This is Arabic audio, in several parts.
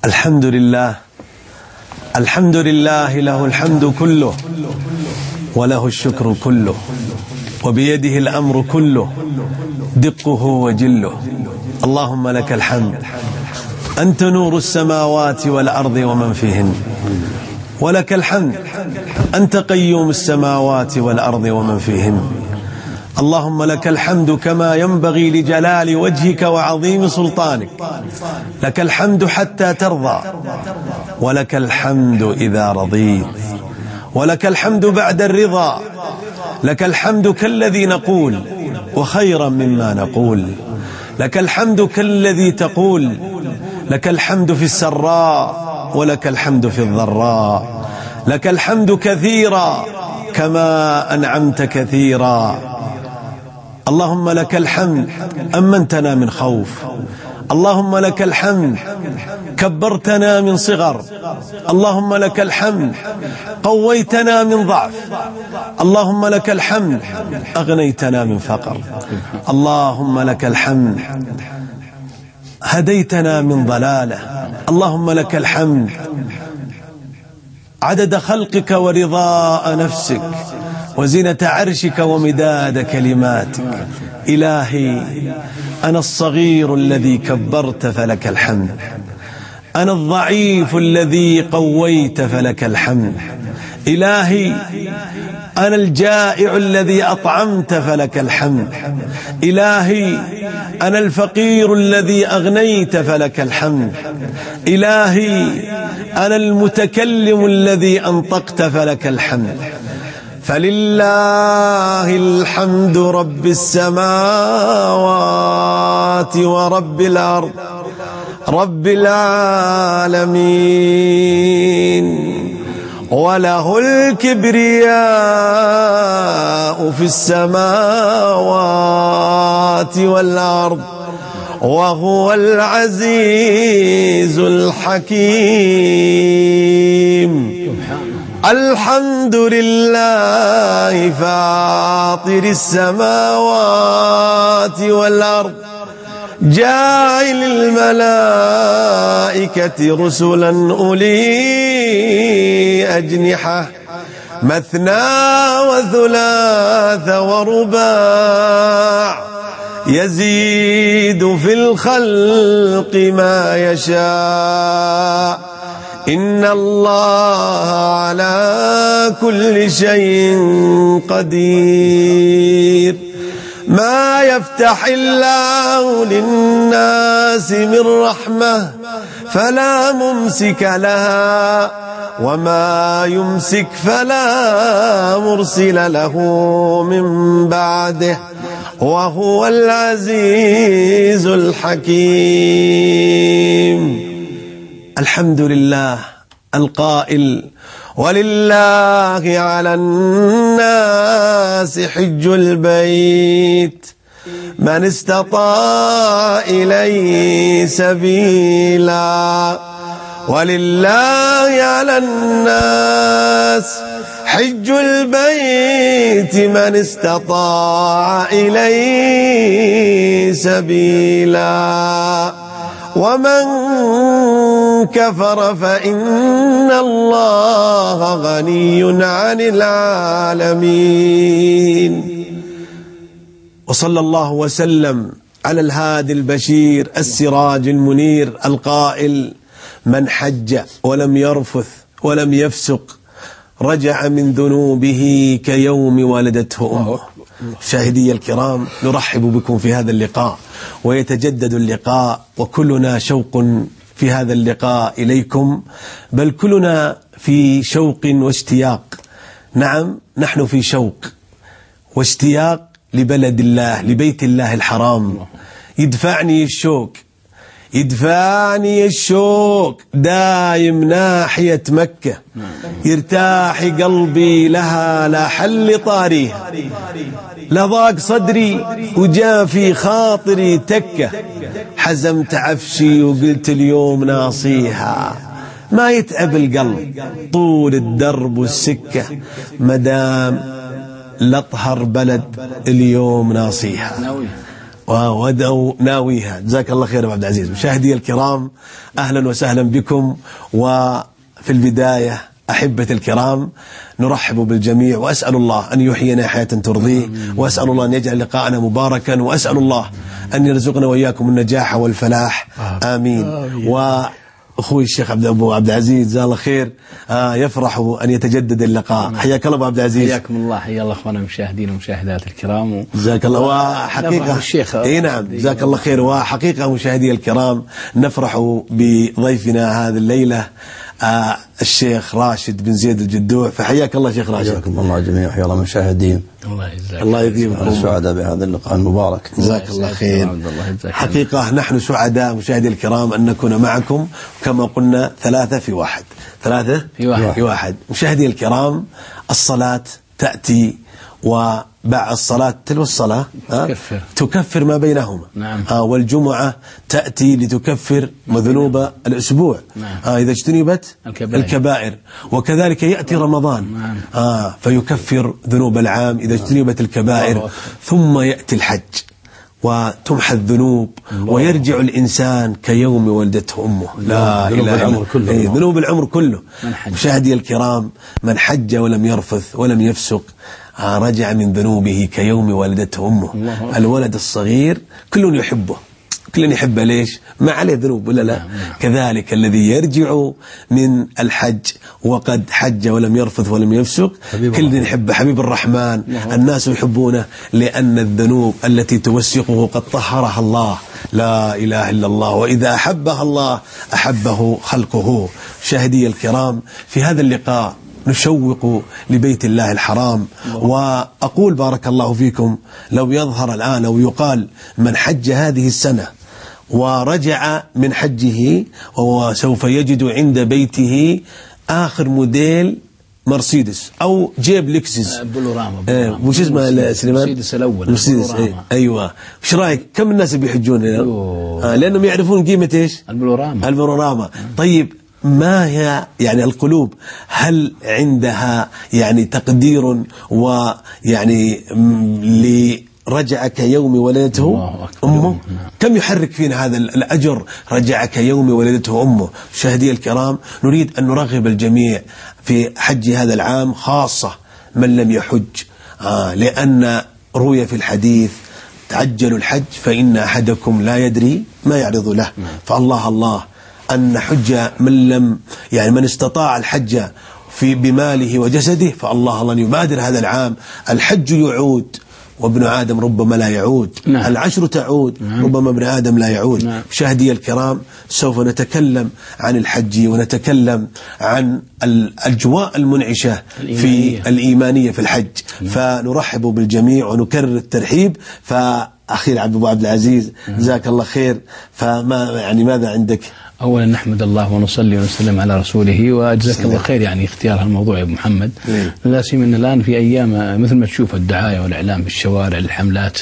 الحمد لله له الحمد كله وله الشكر كله وبيده الأمر كله دقه وجله. اللهم لك الحمد، أنت نور السماوات والأرض ومن فيهن، ولك الحمد أنت قيوم السماوات والأرض ومن فيهن. اللهم لك الحمد كما ينبغي لجلال وجهك وعظيم سلطانك. لك الحمد حتى ترضى، ولك الحمد إذا رضيت، ولك الحمد بعد الرضا. لك الحمد كالذي نقول وخيرا مما نقول. لك الحمد كالذي تقول. لك الحمد في السراء ولك الحمد في الضراء. لك الحمد كثيرا كما أنعمت كثيرا. اللهم لك الحمد أمنتنا من خوف. اللهم لك الحمد كبرتنا من صغر. اللهم لك الحمد قويتنا من ضعف. اللهم لك الحمد أغنيتنا من فقر. اللهم لك الحمد هديتنا من ضلالة. اللهم لك الحمد عدد خلقك ورضاء نفسك وزنة عرشك ومداد كلماتك. إلهي أنا الصغير الذي كبرت فلك الحمد، أنا الضعيف الذي قويت فلك الحمد. إلهي أنا الجائع الذي أطعمت فلك الحمد. إلهي أنا الفقير الذي أغنيت فلك الحمد. إلهي أنا المتكلم الذي أنطقت فلك الحمد. فلله الحمد رب السماوات ورب الأرض رب العالمين، وله الكبرياء في السماوات والأرض وهو العزيز الحكيم. الحمد لله فاطر السماوات والأرض جاعل الملائكة رسلا أولي أجنحة مثنى وثلاث ورباع يزيد في الخلق ما يشاء. إن الله على كل شيء قدير. ما يفتح الله للناس من رحمة فلا ممسك لها، وما يمسك فلا مرسل له من بعده، وهو العزيز الحكيم. الحمد لله القائل: ولله على الناس حج البيت من استطاع إليه سبيلا. ولله على الناس حج البيت من استطاع إليه سبيلا. ومن كفر فإن الله غني عن العالمين. وصلى الله وسلم على الهادي البشير السراج المنير القائل: من حج ولم يرفث ولم يفسق رجع من ذنوبه كيوم ولدته أمه. شاهدي الكرام، نرحب بكم في هذا اللقاء، ويتجدد اللقاء، وكلنا شوق في هذا اللقاء إليكم، بل كلنا في شوق واشتياق. نعم، نحن في شوق واشتياق لبلد الله، لبيت الله الحرام. يدفعني الشوق دايم ناحية مكة، يرتاح قلبي لها لا حل طاريها، لضاق صدري وجاء في خاطري تكة، حزمت عفشي وقلت اليوم ناصيها. ما يتعب القلب طول الدرب والسكة مدام لطهر بلد اليوم ناصيها. وودوا ناويها. جزاك الله خير أبو عبد العزيز. مشاهدي الكرام، أهلا وسهلا بكم. وفي البداية أحبة الكرام نرحب بالجميع، وأسأل الله أن يحيينا حياة ترضيه، وأسأل الله أن يجعل لقاءنا مباركا، وأسأل الله أن يرزقنا وإياكم النجاح والفلاح، آمين. وأخوي الشيخ أبو عبد العزيز جزاه الله خير يفرح أن يتجدد اللقاء. حياك الله أبو عبد العزيز. حياكم الله. حيا الله أخوانا المشاهدين ومشاهدات الكرام. جزاك الله. وحقيقة الشيخ نعم جزاك الله خير. وحقيقة مشاهدي الكرام نفرح بضيفنا هذه الليلة الشيخ راشد بن زيد الجدوع. فحياك الله شيخ راشد. حياكم الله جميعا. حيا الله المشاهدين. الله يديمكم. سعداء بهذا اللقاء المبارك. جزاك الله خير. حقيقة نحن سعداء مشاهدي الكرام أن نكون معكم، كما قلنا 3 في 1. 3 في 1. مشاهدي الكرام، الصلاة تأتي وبعد الصلاة تلو الصلاة تكفر ما بينهما. نعم. والجمعة تأتي لتكفر ذنوب الأسبوع. نعم. إذا اجتنبت الكبائر. وكذلك يأتي رمضان. نعم. فيكفر ذنوب العام إذا اجتنبت الكبائر. ثم يأتي الحج وتمحى الذنوب ويرجع الإنسان كيوم ولدته أمه. لا ذنوب العمر كله. ذنوب العمر كله. مشاهدي الكرام، من حج ولم يرفث ولم يفسق رجع من ذنوبه كيوم ولدته أمه. الولد الصغير كل يحبه، كل يحبه. ليش؟ ما عليه ذنوب ولا لا؟ كذلك الذي يرجع من الحج وقد حج ولم يرفث ولم يفسق كل يحبه. حبيب الرحمن. الناس يحبونه لأن الذنوب التي توسقه قد طهرها الله. لا إله إلا الله. وإذا أحبها الله أحبه خلقه. شاهدي الكرام، في هذا اللقاء نشوق لبيت الله الحرام. وأقول بارك الله فيكم، لو يظهر الآن أو يقال من حج هذه السنة ورجع من حجه وهو سوف يجد عند بيته آخر موديل مرسيدس أو جيب لكسس بلوراما. وش اسمه سليمان؟ مرسيدس الأول. مرسيدس. أيوة. وش رأيك كم الناس بيحجون لأنهم يعرفون قيمة إيش؟ البلوراما. طيب ما هي يعني القلوب هل عندها يعني تقدير ويعني لرجعك يوم ولدته أمه؟ كم يحرك فينا هذا الأجر؟ رجعك يوم ولدته أمه. شاهدي الكرام، نريد أن نرغب الجميع في حج هذا العام، خاصة من لم يحج، لأن روي في الحديث تعجلوا الحج فإن أحدكم لا يدري ما يعرض له. فالله الله أن نحج من استطاع الحج بماله وجسده، فالله الله يبادر هذا العام. الحج يعود وابن آدم ربما لا يعود. نعم. العشر تعود. نعم. ربما ابن آدم لا يعود. نعم. مشاهدي الكرام، سوف نتكلم عن الحج ونتكلم عن الأجواء المنعشة في الإيمانية في الحج. نعم. فنرحب بالجميع ونكرر الترحيب. فأخي أبو عبد العزيز جزاك الله خير. ماذا عندك؟ أولا نحمد الله ونصلي ونسلم على رسوله، وجزاك الله خير يعني اختيار هالموضوع يا أبو محمد. لا سيما الآن في أيام مثل ما تشوف الدعاية والإعلام في الشوارع الحملات.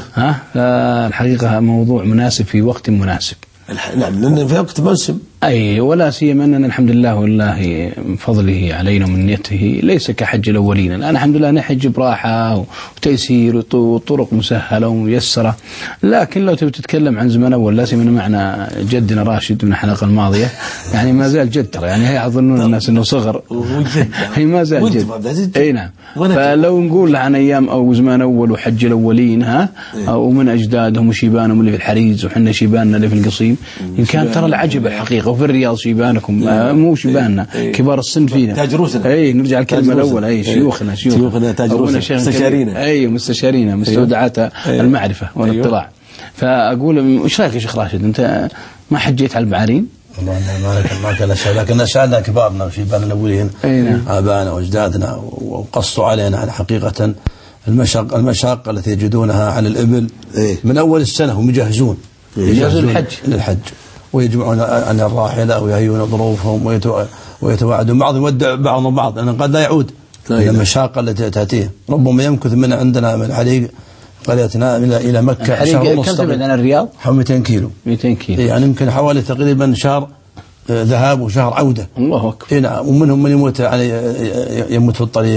الحقيقة موضوع مناسب في وقت مناسب. نعم، لأن في وقت موسم. أي، ولا سيما أننا الحمد لله والله من فضله علينا ومنيته ليس كحج الأولين. الآن الحمد لله نحج براحة وتيسير وطرق مسهلة وميسرة. لكن لو تبي تتكلم عن زمن أول، لا سيما معنا جدنا راشد من الحلقة الماضية، يعني ما زال جد ترى، يعني هي يظنون الناس أنه صغر، هي ما زال جد. أي نعم. فلو نقول عن أيام أو زمان أول وحج الأولين ومن أجدادهم وشيبانهم اللي في الحريز وحنا شيباننا اللي في القصيم، إن كان ترى العجب الحقيقة. وفي الرياض شيبانكم مو شيباننا كبار السن فينا. تاج رؤوسنا. اي، نرجع الكلمه الاول. اي، شيوخنا تاج رؤوسنا. مستشارينا مستودعات المعرفه والاطلاع. فاقول ايش رايك يا شيخ راشد، انت ما حجيت على البعارين؟ والله ما كان شيء، لكن سالنا كبارنا وشيبان الاولين ابائنا واجدادنا وقصوا علينا على حقيقه المشاق التي يجدونها على الابل من اول السنه، هم يجهزون للحج ويجمعون عن الراحلة ويهيئون ظروفهم ويتواعدون بعض، يودع بعضهم بعض لأن قد لا يعود من المشاقة التي تأتيه. ربما يمكث من عندنا من الحريق قريتنا إلى مكة شهر ونص. كم تبعد عن الرياض؟ 200 كيلو. 200 كيلو يعني يمكن حوالي تقريبا شهر ذهاب وشهر عودة. الله أكبر. نعم. ومنهم من يموت في الطريق،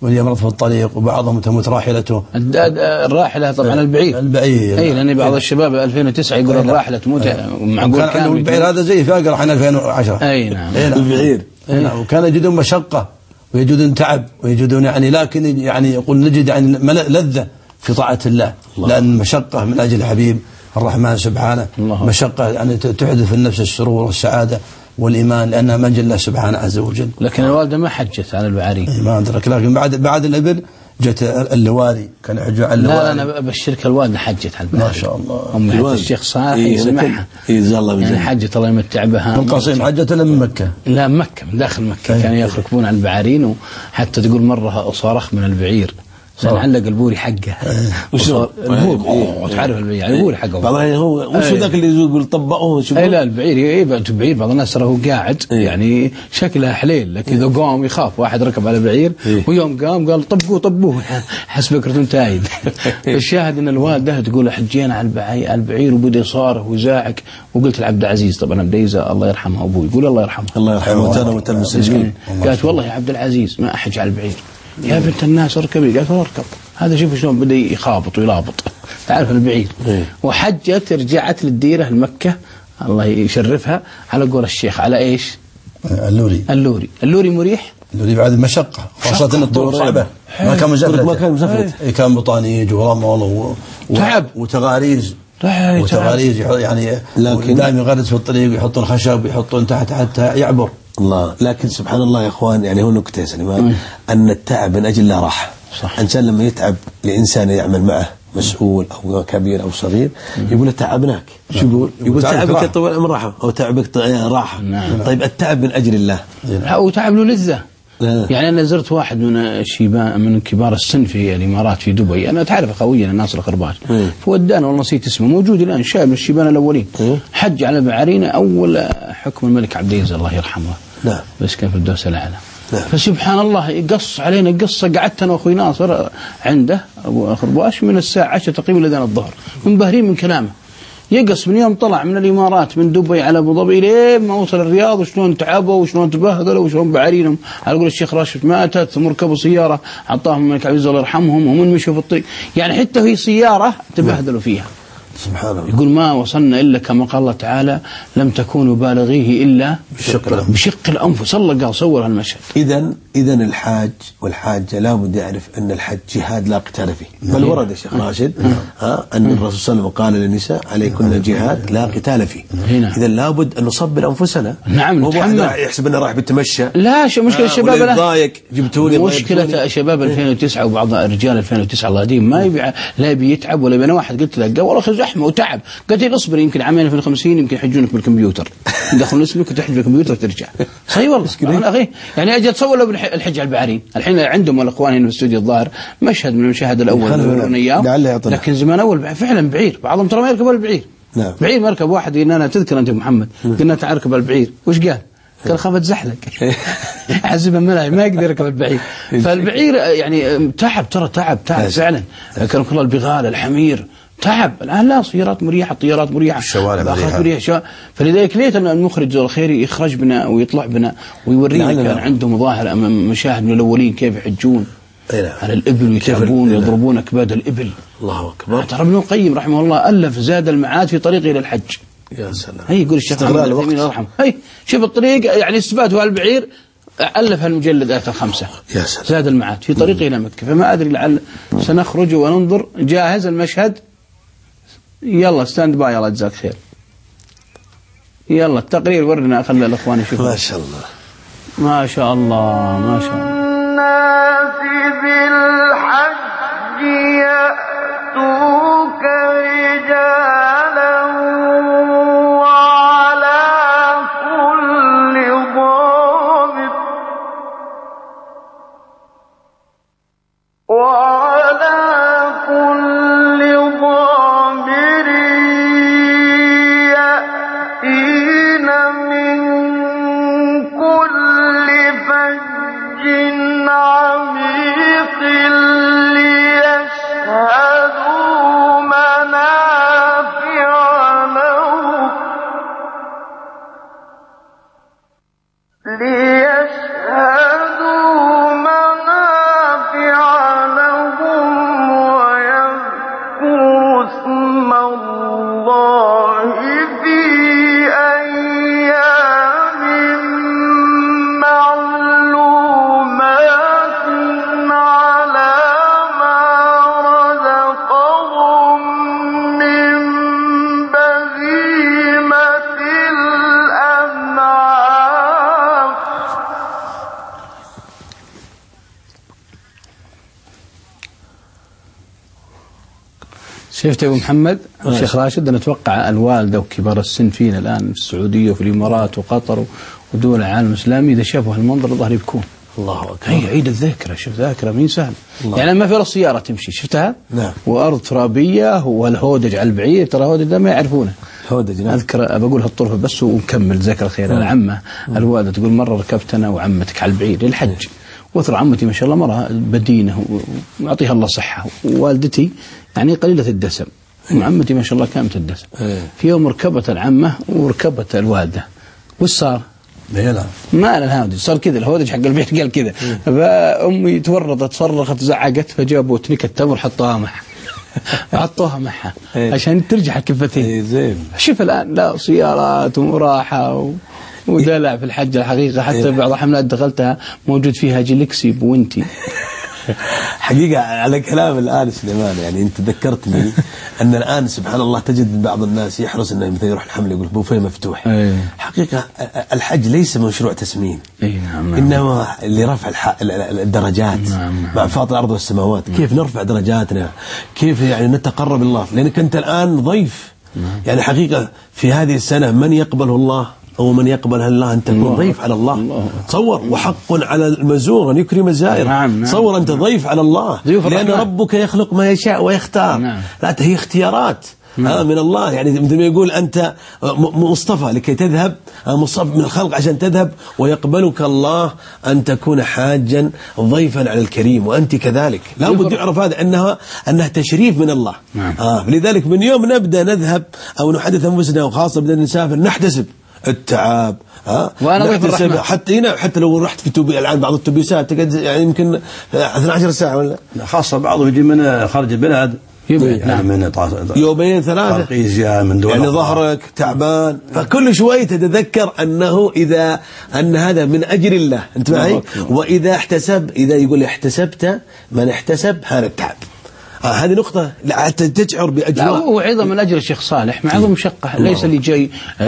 واليمرض في الطريق، وبعضهم تموت راحلته. الراحلة طبعا البعير. أي لأن بعض الشباب 2009 يقول الراحلة تموت، معقول كان البعير هذا زي فاقر عن 2010. أي نعم. البعير. وكان يجدون مشقة ويجدون تعب ويجدون يعني، لكن يعني يقول نجد يعني لذة في طاعة الله. لأن مشقة من أجل حبيب الرحمن سبحانه، مشقة يعني تحدث في النفس السرور والسعادة والإيمان، لأنها من الله سبحانه عز وجل. لكن الوالدة ما حجت على البعارين. ما أدرك، لكن بعد الإبل جت اللواري، كان يحجوا على اللواري. لا أنا بشرك الوالدة حجت على البعارين. ما شاء الله. أم الشيخ صالح يسمعها. يعني حجت الله يمتع بها. من قصيم حجت ولا من مكة؟ لا مكة، من داخل مكة. كانوا يركبون على البعارين، وحتى تقول مرة صارخ من البعير علق البوري حقه. وشو البور تعرف البعير البوري حقه بعضها هو وش ذاك اللي يقول طبقوه شو؟ لا البعير بعير بعض الناس ترى هو قاعد يعني شكله حليل، لكن اذا قام يخاف. واحد ركب على بعير ويوم قام قال طبقوه حسب كرتون تايد. الشاهد ان الوالده تقول حجينا على البعير وبدا يصارخ ويزاعق. وقلت لعبد العزيز طبعا عبد العزيز الله يرحمه ابوي، يقول الله يرحمه الله يرحمه المسلمين. قالت والله يا عبد العزيز ما احج على البعير. يا بنت الناس اركبي. قالت اركب. هذا شوف شلون بدا يخابط ويلابط، تعرف البعيد. وحجت رجعت للديره المكه الله يشرفها على قول الشيخ على ايش؟ اللوري مريح. اللوري بعد المشقه، خاصه ان الطرق صعبه، ما كان مزفلت. كان بطانيج ورمل تعب وتغاريز يعني، لكن دائما يغرز في الطريق ويحطون خشب ويحطون تحت حتى يعبر. الله. لكن سبحان الله يا اخوان، يعني هو نكته يا سليمان، ان التعب من اجل الله راحه. الانسان لما يتعب لانسان يعمل معه مسؤول او كبير او صغير، يقول تعبناك. شو يقول تعبك طول عمر راحه، او تعبك راحه. طيب التعب من اجل الله، او تعب له لذه. يعني أنا زرت واحد من كبار السن في الإمارات في دبي، أنا تعرف خوينا ناصر الخرباج، فودانا والله نسيت اسمه، موجود الآن، شاب من الشيبان الأولين. حج على بعارينا أول حكم الملك عبد العزيز الله يرحمه. بس كان في الدوسة الأعلى. فسبحان الله يقص علينا قصة. قعدت أنا وأخوي ناصر عنده أبو خرباش من الساعة 10 تقريبا لأذان الظهر، منبهرين من كلامه. يقص من يوم طلع من الإمارات من دبي على أبو ظبي لين ما وصل الرياض، وشلون تعبوا وشلون تبهدلوا وشلون بعارينهم. على قول الشيخ راشد ماتت ثم ركبوا سيارة عطاهم الملك عبد العزيز الله يرحمهم، ومن مشوا في الطريق يعني حتى في سيارة تبهدلوا فيها. سبحان الله. يقول ما وصلنا إلا كما قال الله تعالى لم تكونوا بالغيه إلا بشق الأنفس. الله قال صور هالمشهد. إذن الحاج والحاجة لابد يعرف أن الحج جهاد لا قتال فيه. بل ورد يا شيخ راشد أن الرسول صلى الله عليه وسلم قال للنساء عليكن جهاد لا قتال فيه. إذا لابد أن نصبر أنفسنا. نعم نتحمل. يحسب أنه راح بالتمشى. لا مشكلة الشباب مشكلة شباب 2009 وبعض رجال 2009 الله يهديهم ما يبي لا يبي يتعب ولا يبي. أنا واحد قلت له والله زحمة وتعب، قلت لي اصبر يمكن عامين 2050 يمكن يحجونك بالكمبيوتر، يدخلون اسمك وتحج بالكمبيوتر وترجع. صحيح والله انا اخي يعني اجي اتصور له الحج على البعارين. الحين عندهم الاخوان هنا في الاستوديو الظاهر مشهد من المشاهد الاول من ايام، لكن زمان اول فعلا بعير، بعضهم ترى ما يركب البعير. نعم. بعير مركب واحد قلنا انا تذكر انت محمد قلنا تعال اركب البعير، وش قال خافت زحلق حسب الملاهي ما يقدر يركب البعير. فالبعير يعني تعب، ترى تعب فعلا. كانوا كل البغال الحمير تعب. الآن لا، سيارات مريحة، طيارات مريحة، الشوارع مريحة. فلذلك ليت أن المخرج ذو الخير يخرج بنا ويطلع بنا ويورينا كان عندهم ظاهر مشاهد من الأولين كيف يحجون على الإبل ويتعبون ويضربون أكباد الإبل. الله أكبر. ترى ابن القيم رحمه الله ألف زاد المعاد في طريقه إلى الحج. يا سلام. هي يقول الشيخ محمد الله يرحمه، هي شوف الطريق يعني استبات البعير ألف المجلدات 5 زاد المعاد في طريقه إلى مكة. فما أدري لعل سنخرج وننظر. جاهز المشهد؟ يلا ستاند باي. الله يجزاك خير. يلا التقرير ورنا، خلي الأخوان يشوفوا. ما شاء الله ما شاء الله ما شاء الله. الناس بالحج يأتوك رجالا وعلى كل ضامر يأتين من كل فج عميق شفت يا أبو محمد الشيخ راشد، أنا أتوقع الوالدة وكبار السن فينا الآن في السعودية وفي الإمارات وقطر ودول العالم الإسلامي إذا شافوا هالمنظر الظهر يبكون. الله أكبر. هي عيد الذاكرة، شوف ذاكرة مين سهل يعني ما في رأس سيارة تمشي شفتها؟ نعم. وأرض ترابية والهودج على البعير، ترى هودج ده ما يعرفونه. هودج نعم. أذكر بقول هالطرفة بس ونكمل ذكر خير. العمة الوالدة تقول مرة ركبت أنا وعمتك على البعير للحج، وترى عمتي ما شاء الله مرة بدينة ويعطيها الله صحة، ووالدتي يعني قليلة الدسم، وعمتي ما شاء الله كاملة الدسم. في يوم ركبت العمة وركبت الوالدة، وش صار؟ ما أنا الهودج صار كذا، الهودج حق البيت قال كذا، فأمي تورطت صرخت زعقت، فجابوا تنك التمر حطوها معها حطوها معها عشان ترجع الكفتين. شوف الآن لا سيارات وراحة ودلع في الحج الحقيقة، حتى بعض حملات دخلتها موجود فيها جلكسي بوينتي. حقيقة على كلام الآن سليمان، يعني أنت ذكرتني أن الآن سبحان الله تجد بعض الناس يحرص أنه مثلا يروح الحمل يقول بوفيه مفتوح. حقيقة الحج ليس مشروع تسمين، نعم. إنما لرفع الدرجات مع فاطر الأرض والسماوات. كيف نرفع درجاتنا، كيف يعني نتقرب الله، لأنك أنت الآن ضيف. يعني حقيقة في هذه السنة من يقبله الله أو من يقبلها الله أن تكون ضيف على الله. تصور، وحق على المزور أن يكرم الزائر. نعم. تصور أنت ضيف على الله، لأن ربك يخلق ما يشاء ويختار. لا هي اختيارات من الله. يعني مثل ما يقول أنت مصطفى لكي تذهب، مصطفى من الخلق عشان تذهب، ويقبلك الله أن تكون حاجا ضيفا على الكريم، وأنت كذلك. لا بد يعرف هذا أنها تشريف من الله. لذلك من يوم نبدأ نذهب أو نحدث أنفسنا، وخاصة بدنا نسافر، نحتسب التعب. وأنا ضيف الرحمن. حتى لو رحت في الآن بعض التوبيسات تقعد يعني يمكن 12 ساعة ولا خاصة بعضه يجي من خارج البلاد يعني من يومين ثلاثة من دول يعني ظهرك تعبان، فكل شوي تتذكر أنه أن هذا من أجر الله. أنت معي؟ وإذا إذا يقول احتسبت من احتسب هذا التعب. هذه نقطة حتى تشعر بأجواء. وعظم من أجل الشيخ صالح مع عظم مشقة. ليس اللي جاي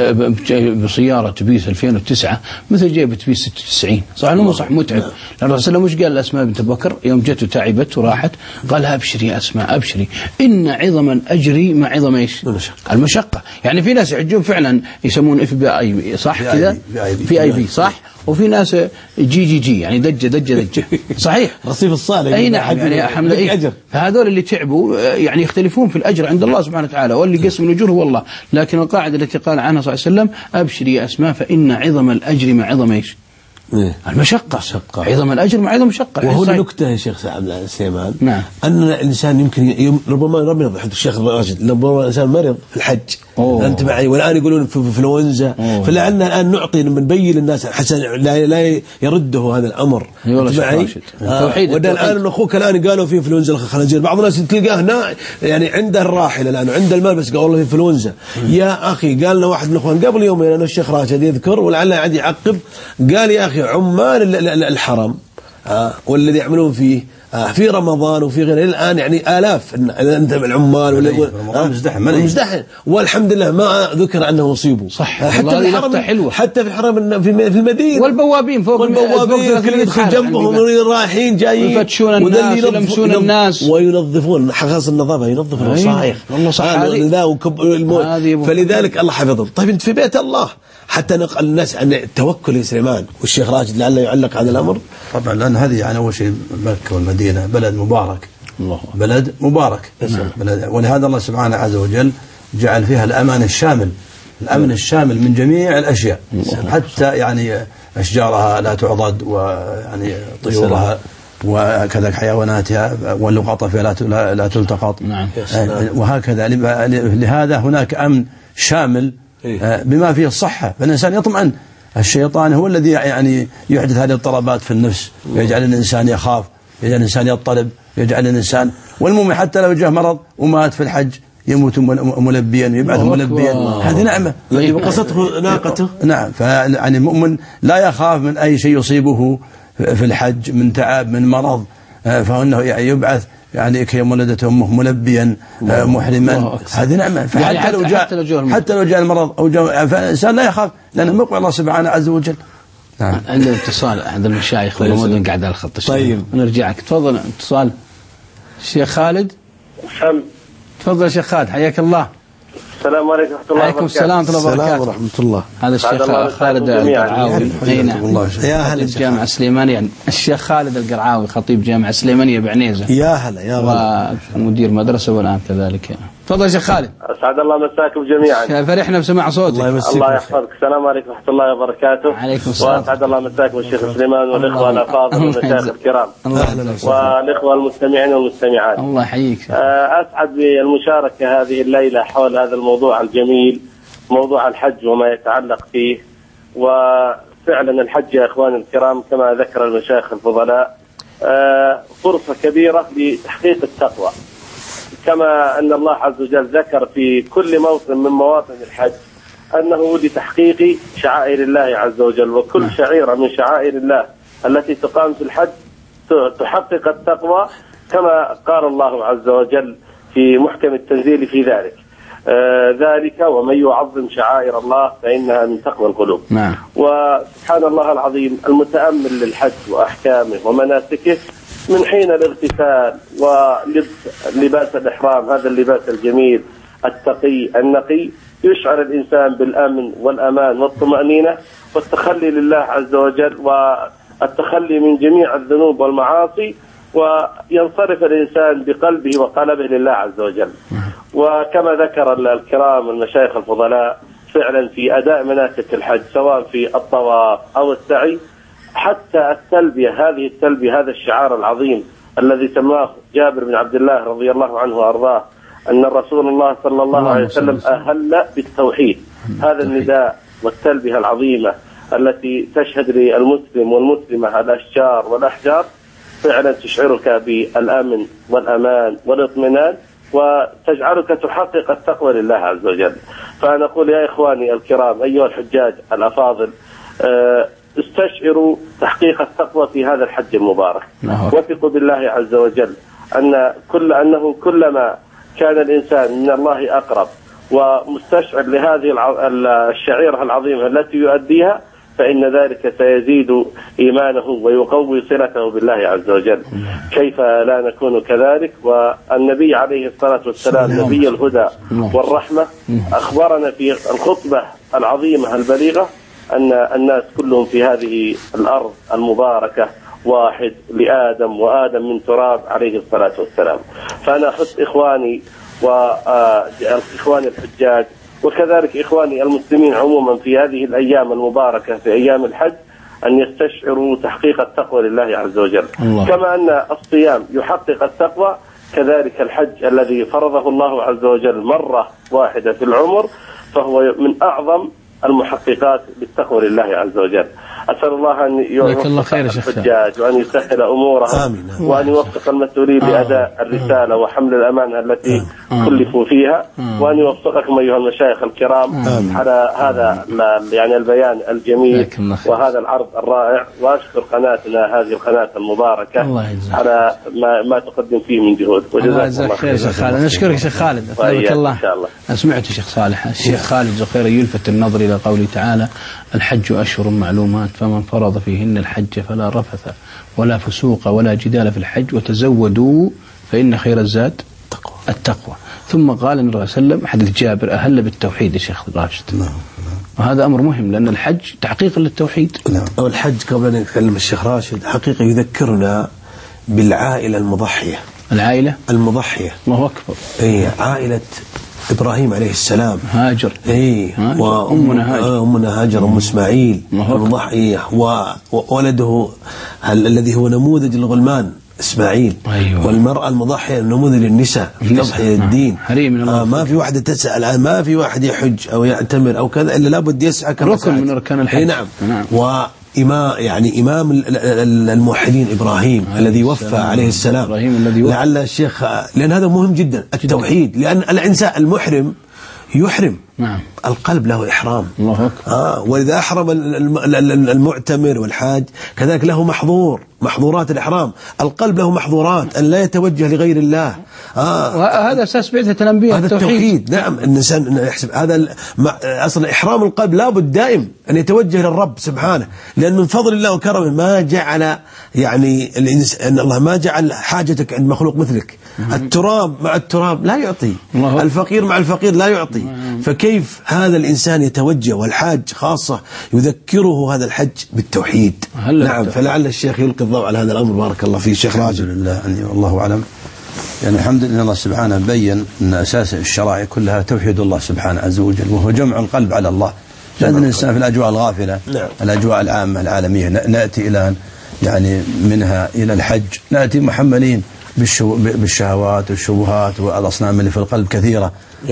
بسيارة تبيس 2009 مثل جاي بتبيس 96. صح ولا مو صح؟ متعب. لأن الرسول صلى الله عليه وسلم وش قال لأسماء بنت بكر يوم جت وتعبت وراحت؟ قال أبشري يا أسماء أبشري إن عظم الأجر مع عظم إيش؟ المشقة. يعني في ناس يحجون فعلا يسمون FBI صح كذا؟ VIP صح؟ وفي ناس جي يعني دجة صحيح. رصيف الصالح. أي نعم يعني حمل أجر. فهذول اللي تعبوا يعني يختلفون في الأجر عند الله سبحانه وتعالى، واللي قسم الأجور هو الله. لكن القاعدة التي قال عنها صلى الله عليه وسلم أبشري يا أسماء فإن عظم الأجر مع عظم إيش؟ المشقة. عظم الأجر مع عظم مشقة. وهنا نكتة يا شيخ سليمان. نعم. أن الإنسان يمكن ربما ربنا يضحك الشيخ راشد، ربما الإنسان مرض في الحج. أنت معي، والآن يقولون في إنفلونزا، فلعلنا الآن نعطي نبين للناس حسن لا يرده هذا الأمر. أنت معي. وده الآن أخوك الآن قالوا في إنفلونزا الخنازير، بعض الناس تلقاه هنا يعني عنده الراحلة الآن وعنده المال، بس قال والله في إنفلونزا. يا أخي قال لنا واحد من الأخوان قبل يومين أنا الشيخ راشد يذكر ولعله عاد يعقب، قال يا أخي عمال الحرم والذي يعملون فيه في رمضان وفي غيره الآن يعني آلاف أنت العمال ولا مزدحم، والحمد لله ما ذكر أنه يصيبوا. صح. حتى في الحرم، حتى في الحرم في المدينة، والبوابين فوق كل يدخل جنبهم رايحين جايين يفتشون الناس يلمسون الناس وينظفون. خاص النظافة ينظف الوصايح. والله صح. فلذلك الله حفظهم. طيب انت في بيت الله حتى نقل الناس عن التوكل يا سليمان، والشيخ راشد لعله يعلق هذا الأمر. طبعا لأن هذه يعني أول شيء مكة والمدينة بلد مبارك. بلد مبارك. ولهذا الله سبحانه عز وجل جعل فيها الأمان الشامل، الأمن الشامل من جميع الأشياء، حتى يعني أشجارها لا تعضد، ويعني طيورها وكذا حيواناتها واللقطة فيها لا تلتقط. وهكذا لهذا هناك أمن شامل بما فيه الصحة. فالإنسان يطمئن. الشيطان هو الذي يعني يحدث هذه الاضطرابات في النفس، يجعل الإنسان يخاف، يجعل الإنسان يضطرب، يجعل الإنسان والمؤمن حتى لو جاء مرض ومات في الحج يموت ملبيا ويبعث ملبيا. هذه نعمة. وقصته ناقته. نعم. فيعني المؤمن لا يخاف من أي شيء يصيبه في الحج من تعب من مرض، فإنه يبعث يعني كيوم ولدته أمه ملبيا محرما. هذه نعمة. فحتى لو جاء المرض أو جاء، فالإنسان لا يخاف لأنه مقبل الله سبحانه عز وجل. نعم. عندنا اتصال عند المشايخ والمدن قاعد على الخط. طيب نرجعك. تفضل اتصال الشيخ خالد. تفضل يا شيخ خالد، حياك الله. السلام عليكم ورحمة الله وبركاته. عليكم السلام ورحمة الله وبركاته. ورحمة الله. هذا الشيخ خالد القرعاوي. يا هلا الجامعة السليمانية، الشيخ خالد القرعاوي خطيب جامعة السليمانية بعنيزة. يا هلا يا هلا. ومدير مدرسة والآن كذلك. تفضل يا شيخ خالد. أسعد الله مساكم جميعا. فرحنا بسماع صوتك. الله يحفظك. السلام عليكم ورحمة الله وبركاته. عليكم السلام. وأسعد الله مساكم الشيخ سليمان والإخوة الأفاضل والمشايخ الكرام والإخوة المستمعين والمستمعات. الله يحييك. أسعد بالمشاركة هذه الليلة حول هذا الموضوع الجميل، موضوع الحج وما يتعلق فيه. وفعلا الحج يا إخواني الكرام كما ذكر المشايخ الفضلاء فرصة كبيرة لتحقيق التقوى، كما أن الله عز وجل ذكر في كل موطن من مواطن الحج أنه لتحقيق شعائر الله عز وجل، وكل شعيرة من شعائر الله التي تقام في الحج تحقق التقوى، كما قال الله عز وجل في محكم التنزيل في ذلك ذلك ومن يعظم شعائر الله فإنها من تقوى القلوب. وسبحان الله العظيم المتأمل للحج وأحكامه ومناسكه من حين الاغتسال ولباس الإحرام، هذا اللباس الجميل التقي النقي يشعر الإنسان بالأمن والأمان والطمأنينة والتخلي لله عز وجل والتخلي من جميع الذنوب والمعاصي، وينصرف الإنسان بقلبه وقلبه لله عز وجل. وكما ذكر الكرام المشايخ الفضلاء فعلا في أداء مناسك الحج سواء في الطواف أو السعي حتى التلبية، هذه التلبية هذا الشعار العظيم الذي سماه جابر بن عبد الله رضي الله عنه وأرضاه أن الرسول الله صلى الله عليه وسلم أهل بالتوحيد. هذا النداء والتلبية العظيمة التي تشهد للمسلم والمسلمة الأشجار والأحجار فعلا تشعرك بالأمن والأمان والاطمئنان وتجعلك تحقق التقوى لله عز وجل. فأنا أقول يا إخواني الكرام أيها الحجاج الأفاضل استشعروا تحقيق التقوى في هذا الحج المبارك، وثقوا بالله عز وجل أنه كلما كان الإنسان من الله أقرب ومستشعر لهذه الشعيرة العظيمة التي يؤديها فإن ذلك سيزيد إيمانه ويقوي صلته بالله عز وجل. كيف لا نكون كذلك؟ والنبي عليه الصلاة والسلام نبي الهدى والرحمة أخبرنا في الخطبة العظيمة البليغة أن الناس كلهم في هذه الأرض المباركة واحد لآدم وآدم من تراب عليه الصلاة والسلام. فأنا أحث إخواني وإخواني الحجاج وكذلك إخواني المسلمين عموما في هذه الأيام المباركة في أيام الحج أن يستشعروا تحقيق التقوى لله عز وجل. كما أن الصيام يحقق التقوى كذلك الحج الذي فرضه الله عز وجل مرة واحدة في العمر فهو من أعظم المحققات بالتقوى لله عز وجل. أسأل الله أن يوفق الحجاج وأن يسهل أمورها وأن يوفق المسؤولين لأداء الرسالة وحمل الأمانة التي كلفوا فيها، وأن يوفقكم أيها المشايخ الكرام على هذا يعني البيان الجميل وهذا العرض الرائع. وأشكر قناتنا هذه القناة المباركة على ما تقدم فيه من جهود. الله يجزاك خير شيخ خالد. نشكرك شيخ خالد أثابك الله. إن شاء الله. سمعت شيخ صالح الشيخ خالد زخير يلفت النظر إلى قوله تعالى الحج أشهر معلومات فمن فرض فيهن الحج فلا رفث ولا فسوق ولا جدال في الحج وتزودوا فإن خير الزاد التقوى. ثم قال النبي صلى الله عليه وسلم حديث جابر أهل بالتوحيد يا شيخ راشد. وهذا أمر مهم لأن الحج تحقيق للتوحيد. الحج قبل أن نتكلم الشيخ راشد حقيقة يذكرنا بالعائلة المضحية. العائلة المضحية الله أكبر. أي عائلة إبراهيم عليه السلام هاجر وأمنا هاجر أم إسماعيل المضحية وولده الذي هو نموذج الغلمان إسماعيل. والمرأة المضحية نموذج للنساء في تضحية الدين. ما في واحدة تسأل ما في واحد يحج أو يعتمر أو كذا إلا لابد يسعى ركن من أركان الحج. نعم. إمام الموحدين إبراهيم الذي وفى عليه السلام. لعل الشيخ لأن هذا مهم جدا التوحيد، لأن الإنسان المحرم يحرم نعم. القلب له إحرام. الله أكبر. ولذا أحرم المعتمر والحاج كذلك له محظورات الإحرام. القلب له محظورات، أن لا يتوجه لغير الله. وهذا أساس بعثة الأنبياء، هذا التوحيد. نعم، الإنسان يحسب هذا أصلا إحرام القلب لابد دائم أن يتوجه للرب سبحانه، لأن من فضل الله وكرمه ما جعل يعني أن الله ما جعل حاجتك عند مخلوق مثلك. التراب مع التراب لا يعطي، الفقير مع الفقير لا يعطي. فكيف هذا الإنسان يتوجه، والحاج خاصة يذكره هذا الحج بالتوحيد. نعم، فلعل الشيخ يلقي الضوء على هذا الأمر. بارك الله فيه الشيخ راجل. الحمد لله والله أعلم. يعني الحمد لله الله سبحانه بين أن أساس الشرائع كلها توحيد الله سبحانه عز وجل، وهو جمع القلب على الله. لأن الإنسان في الأجواء الغافلة، الأجواء العامة العالمية، نأتي إلى يعني منها إلى الحج نأتي محملين بالشهوات والشبهات والأصنام اللي في القلب كثيرة.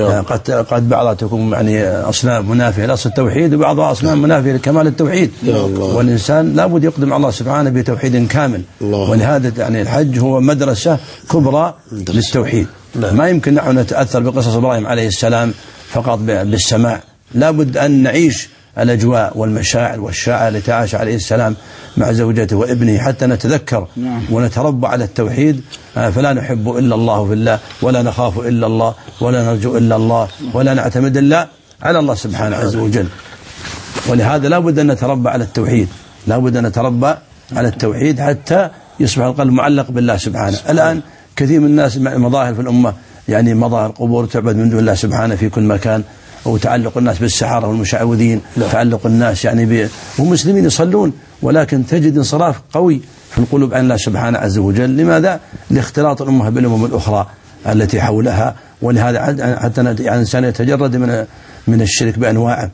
قد بعضها تكون يعني أصنام منافية لأصل التوحيد، وبعضها أصنام منافية لكمال التوحيد. والإنسان لابد يقدم على الله سبحانه بتوحيد كامل. ولهذا يعني الحج هو مدرسة كبرى للتوحيد. ما يمكن نحن نتأثر بقصص إبراهيم عليه السلام فقط بالسماع، لابد أن نعيش الأجواء والمشاعر والشاعر التي عاش عليه السلام مع زوجته وابنه حتى نتذكر ونتربى على التوحيد. فلا نحب إلا الله في الله، ولا نخاف إلا الله، ولا نرجو إلا الله، ولا نعتمد إلا على الله سبحانه عز وجل. ولهذا لابد أن نتربى على التوحيد، لابد أن نتربى على التوحيد حتى يصبح القلب معلق بالله سبحانه. الآن كثير من الناس مظاهر في الأمة، يعني مظاهر قبور تعبد من دون الله سبحانه في كل مكان، وتعلق الناس بالسحرة والمشعوذين، تعلق الناس يعني ومسلمين يصلون، ولكن تجد انصراف قوي في القلوب عن الله سبحانه عز وجل. لماذا؟ لاختلاط الأمة بالأمم الأخرى التي حولها. ولهذا حتى يعني الإنسان يتجرد من الشرك بأنواعه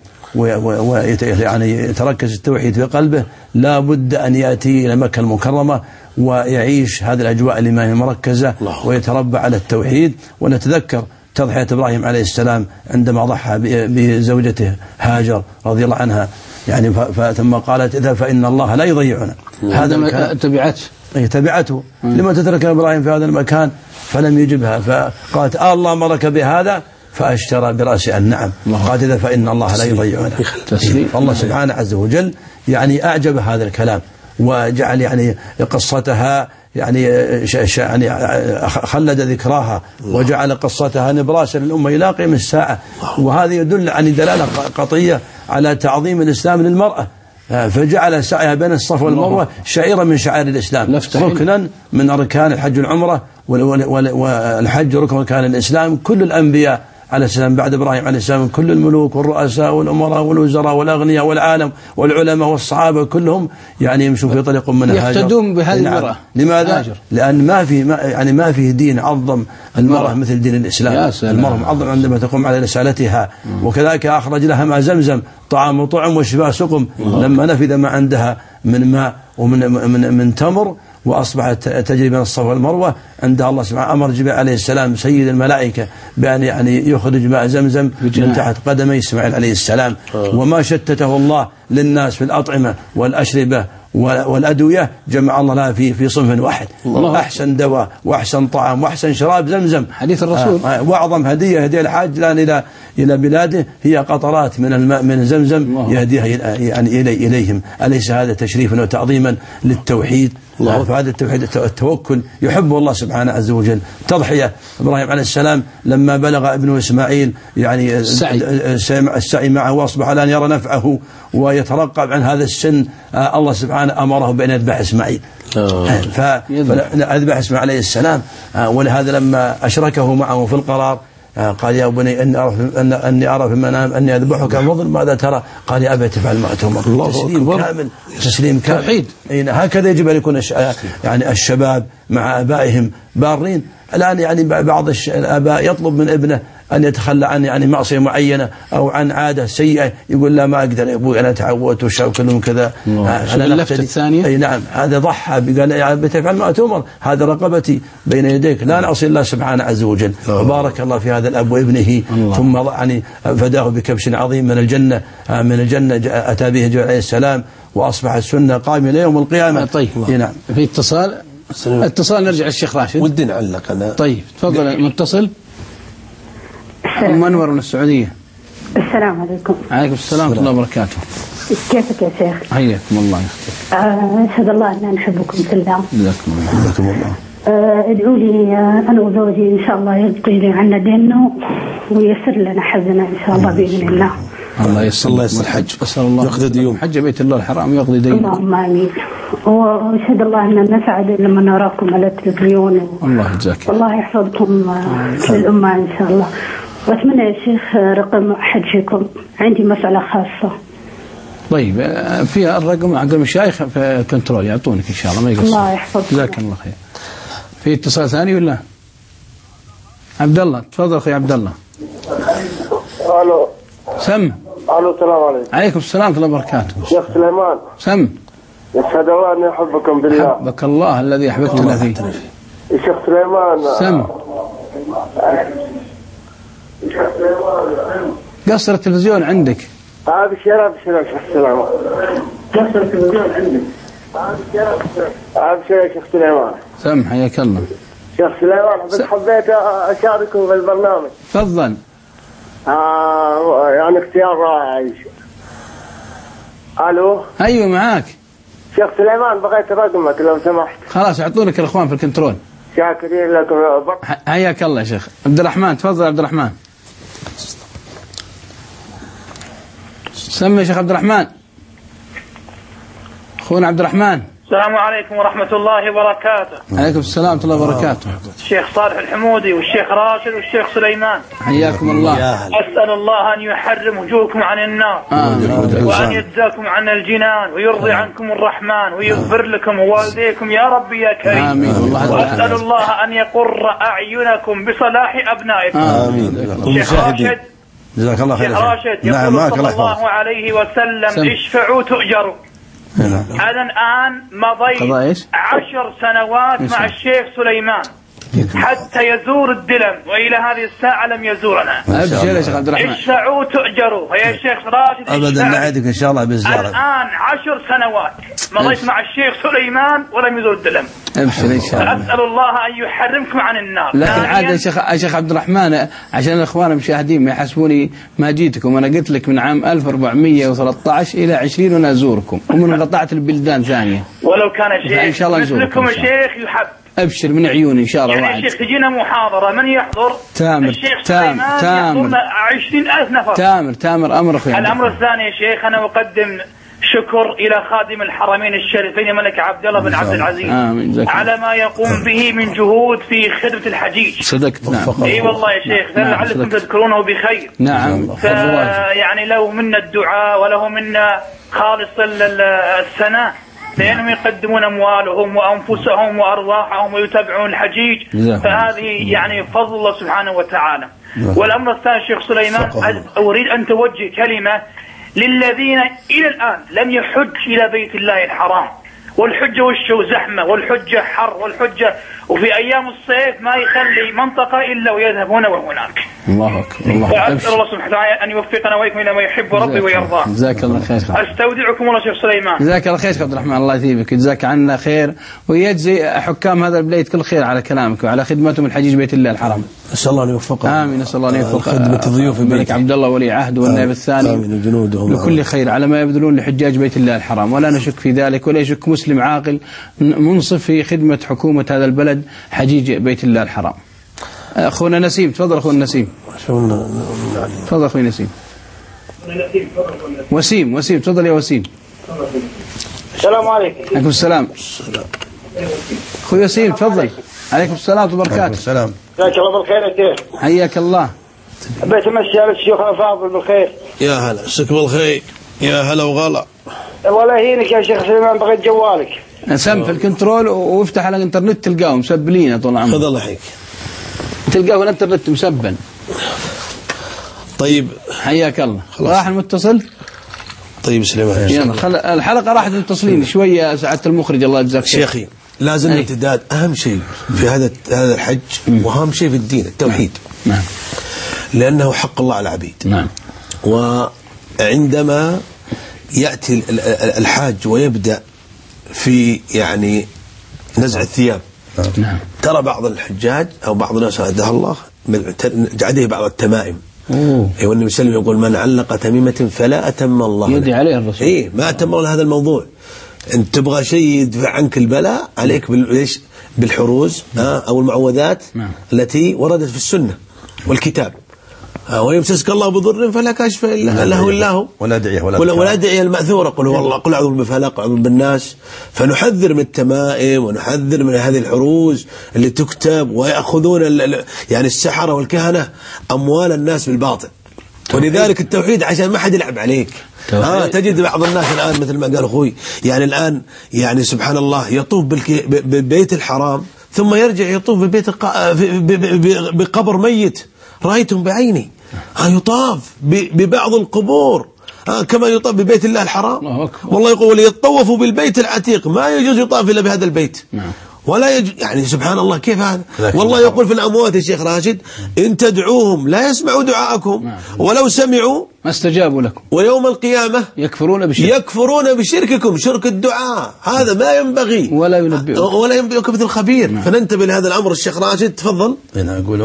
ويعني يتركز التوحيد في قلبه، لا بد أن يأتي إلى مكة المكرمة ويعيش هذه الأجواء الإيمانية المركزة ويتربى على التوحيد. ونتذكر تضحية إبراهيم عليه السلام عندما ضحى بزوجته هاجر رضي الله عنها، يعني ثم قالت إذا فإن الله لا يضيعنا. هذا تبعته لما تترك إبراهيم في هذا المكان فلم يجبها، فقالت الله أمرك بهذا، فأشترى برأسه النعم. قالت إذا فإن الله لا يضيعنا. فالله سبحانه عز وجل يعني أعجب هذا الكلام، وجعل يعني قصتها يعني خلد ذكراها، وجعل قصتها نبراسا للأمة إلى قيام الساعة. وهذا يدل عن دلالة قطعية على تعظيم الإسلام للمرأة، فجعل سعيها بين الصفا والمروة شعيرا من شعائر الإسلام، ركنا من أركان الحج والعمرة، والحج ركن أركان الإسلام. كل الأنبياء عليه السلام بعد إبراهيم عليه السلام، كل الملوك والرؤساء والأمراء والوزراء والأغنياء والعالم والعلماء والصحابة كلهم يعني يمشون في طريق من هاجر، يقتدون بهذه المرأة. لماذا؟ لأن ما في دين عظم المرأة مثل دين الإسلام. المرأة معظم عندما تقوم على رسالتها. وكذلك أخرج لها مع زمزم طعام وطعم وشفاء سقم، لما نفذ ما عندها من ماء ومن تمر، وأصبحت تجري بين الصفا والمروة. عندها الله سبحانه أمر جبريل عليه السلام سيد الملائكة بأن يعني يخرج ماء زمزم من تحت قدمي إسماعيل عليه السلام. وما شتته الله للناس في الأطعمة والأشربة والأدوية جمع الله لها في صنف واحد. أحسن دواء وأحسن طعام وأحسن شراب زمزم، حديث الرسول. وأعظم هدية الحاج الآن إلى بلاده هي قطرات من الماء من زمزم يهديها يعني إليهم. أليس هذا تشريفا وتعظيما للتوحيد؟ فهذا التوحيد التوكل يحبه الله سبحانه عز وجل. تضحية إبراهيم عليه السلام لما بلغ ابنه إسماعيل يعني السعي معه، وأصبح الآن يرى نفعه ويترقب عن هذا السن، الله سبحانه أمره بأن يذبح إسماعيل، فأذبح إسماعيل عليه السلام. ولهذا لما أشركه معه في القرار قال يا بني أني أرى في المنام أني أذبحك فانظر ماذا ترى. قال يا أبت افعل ما تؤمر. تسليم كامل. هكذا يجب أن يكون يعني الشباب مع آبائهم بارين. الآن يعني بعض الآباء يطلب من ابنه أن يتخلى عن يعني معصية معينة أو عن عادة سيئة، يقول لا ما أقدر يا أبوي أنا تعودت والشعب كلهم كذا. اللفتة الثانية أي نعم، هذا ضحى قال يا بتفعل ما تؤمر، هذا رقبتي بين يديك لا نعصي الله سبحانه عز وجل. وبارك الله في هذا الأب وابنه، ثم يعني فداه بكبش عظيم من الجنة أتى به جبريل عليه السلام، وأصبح السنة قائمة إلى يوم القيامة. طيب نعم. في اتصال نرجع للشيخ راشد. ودي نعلق أنا. طيب تفضل متصل. أم أنور من السعودية. السلام عليكم. عليكم السلام ورحمة الله وبركاته. كيفك يا شيخ؟ حياكم الله يا أختي. أشهد الله أن نحبكم في الله. جزاكم الله. جزاكم الله. ادعوا لي أنا وزوجي إن شاء الله يقضي عنا دينه ويسر لنا حزنا إن شاء الله بإذن الله. الله يسر الحج. أسأل الله يقضي ديون. حج بيت الله الحرام يقضي ديون. اللهم آمين. وأشهد الله أن نسعد لما نراكم على التلفزيون. الله يجزاك. والله يحفظكم للأمة إن شاء الله. وأتمنى يا شيخ رقم حجكم، عندي مسألة خاصة. طيب فيها الرقم عند المشايخ في كنترول يعطونك إن شاء الله ما يقصر. الله يحفظك. جزاك الله خير. في اتصال ثاني ولا؟ عبد الله تفضل أخي عبد الله. الو. سم. الو السلام عليكم. عليكم السلام ورحمة الله وبركاته. شيخ سليمان. سم. يشهد الله أن يحبكم بالله. حبك الله الذي أحببتنا فيه. شيخ سليمان. سم. قصر التلفزيون عندك. هذا الشرف شيخ سليمان. قصر التلفزيون عندك. هذا شيخ سليمان. سم حياك الله. شيخ سليمان بس حبيت أشارككم في البرنامج. تفضل. يعني اختيار رائع. الو. ايوه معاك. شيخ سليمان بغيت رقمك لو سمحت. خلاص يعطونك الاخوان في الكنترول. شاكرين لكم. حياك الله يا شيخ. عبد الرحمن تفضل عبد الرحمن. سمي يا شيخ عبد الرحمن. اخونا عبد الرحمن. السلام عليكم ورحمة الله وبركاته. عليكم السلام ورحمة الله وبركاته. الشيخ صالح الحمودي والشيخ راشد والشيخ سليمان. حياكم الله. أسأل الله أن يحرم وجوهكم عن النار. وأن يجزاكم عن الجنان ويرضي عنكم الرحمن ويغفر لكم ووالديكم يا ربي يا كريم. آمين. وأسأل الله أن يقر أعينكم بصلاح أبنائكم. آمين. الشيخ راشد. جزاك الله خير. راشد يقول صلى الله عليه وسلم اشفعوا تؤجروا. أنا الآن مضيت 10 سنوات مع الشيخ سليمان حتى يزور الدلم وإلى هذه الساعة لم يزورنا. أبشر يا شيخ عبد الرحمن. اشفعوا تؤجروا يا شيخ راشد. أبدا نعدك إن شاء الله بزيارة. الآن 10 سنوات مضيت مع الشيخ سليمان ولم يزور الدلم. أبشر إن شاء الله. أسأل الله أن يحرمكم عن النار. لكن عاد يا شيخ عبد الرحمن عشان الإخوان المشاهدين ما يحسبوني ما جيتكم. أنا قلت لك من عام 1413 إلى 20 وأنا أزوركم ومن قطعت البلدان ثانية. ولو كان شيخ إن شاء الله مثلكم الشيخ يحب. أبشر من عيوني إن شاء الله. يعني الشيخ تجينا محاضرة من يحضر؟ تامر. الشيخ سليمان يحضرنا 20,000 نفر. تامر أمر أخوي. الأمر الثاني يا شيخ أنا أقدم شكر إلى خادم الحرمين الشريفين الملك عبد الله بن عبد العزيز على ما يقوم به من جهود في خدمة الحجيج. صدقت. نعم. اي والله يا شيخ لعلكم تذكرونه بخير. نعم. يعني له منا الدعاء وله منا خالص الثناء لأنهم يقدمون أموالهم وأنفسهم وأرواحهم ويتابعون الحجيج. فهذه يعني فضل الله سبحانه وتعالى. والأمر الثاني شيخ سليمان أريد أن توجه كلمة للذين إلى الآن لم يحج إلى بيت الله الحرام. والحجة والشو زحمة والحجة حر والحجة وفي أيام الصيف ما يخلي منطقة إلا ويذهب هنا وهناك. الله أكبر. الله أسأل الله سبحانه وتعالى أن يوفقنا وإياكم إلى ما يحب ربي ويرضاه. جزاك الله خير. أستودعكم الله شيخ سليمان. جزاك الله خير عبد الرحمن. الله يثيبك جزاك عنا خير ويجزي حكام هذا البلاد كل خير على كلامك وعلى خدمتهم الحجيج بيت الله الحرام. نسأل الله أن يوفقهم. آمين. نسأل الله أن يوفق خدمة ضيوف الملك عبد الله ولي عهد والنائب الثاني لكل خير على ما يبذلون لحجاج بيت الله الحرام ولا نشك في ذلك ولا يشك مسلم عاقل منصف في خدمة حكومة هذا البلد حجيج بيت الله الحرام. أخونا نسيم تفضل. أخونا نسيم تفضل. أخونا نسيم. وسيم تفضل يا وسيم. السلام عليكم. عليكم السلام. أخوي وسيم تفضل. عليكم السلام ورحمة الله وبركاته. السلام. جزاك الله بالخير يا شيخ. حياك الله. حبيت امشي على الشيوخ الفاضل بالخير. يا هلا شك بالخير. يا هلا وغلا. والله يهينك يا شيخ سليمان بغيت جوالك. سم في الكنترول وافتح على الانترنت تلقاهم مسبلين طول عمرك. خذ الله يحييك. تلقاه الانترنت مسبن. طيب حياك الله. راح المتصل. طيب سليمان يلا الحلقة راحت متصلين شوية سعادة المخرج الله يجزاك خير. شيخي لازم امتداد أهم شيء في هذا الحج وأهم شيء في الدين التوحيد. نعم. لأنه حق الله على العبيد. نعم. وعندما يأتي الحاج ويبدأ في يعني نزع الثياب. نعم. ترى بعض الحجاج أو بعض الناس هداه الله عليه بعض التمائم والنبي صلى الله عليه وسلم يقول من علق تميمة فلا أتم الله يدعي عليه الرسول ما أتم الله هذا الموضوع. أنت تبغى شيء يدفع عنك البلاء عليك بالحروز أو المعوذات التي وردت في السنة والكتاب. ويمسسك الله بضر فلا كاشف إلا هو ولا داعي المأثورة قل هو الله قل أعوذ بالفلق أعوذ بالناس. فنحذر من التمائم ونحذر من هذه الحروز اللي تكتب ويأخذون يعني السحرة والكهنة أموال الناس بالباطل. ولذلك التوحيد عشان ما حد يلعب عليك. تجد بعض الناس الآن مثل ما قال أخوي يعني الآن يعني سبحان الله يطوف بالبيت الحرام ثم يرجع يطوف بقبر ميت. رأيتم بعيني يطاف ببعض القبور كما يطاف ببيت الله الحرام. والله يقول يتطوفوا بالبيت العتيق ما يجوز يطاف إلا بهذا البيت ولا يعني سبحان الله كيف هذا. والله يقول في الأموات يا شيخ راشد إن تدعوهم لا يسمعوا دعاءكم ولو سمعوا ما استجابوا لكم ويوم القيامة يكفرون بشرككم. شرك الدعاء هذا ما ينبغي ولا ينبئك مثل خبير. فننتبه لهذا الأمر. الشيخ راشد تفضل. أنا أقول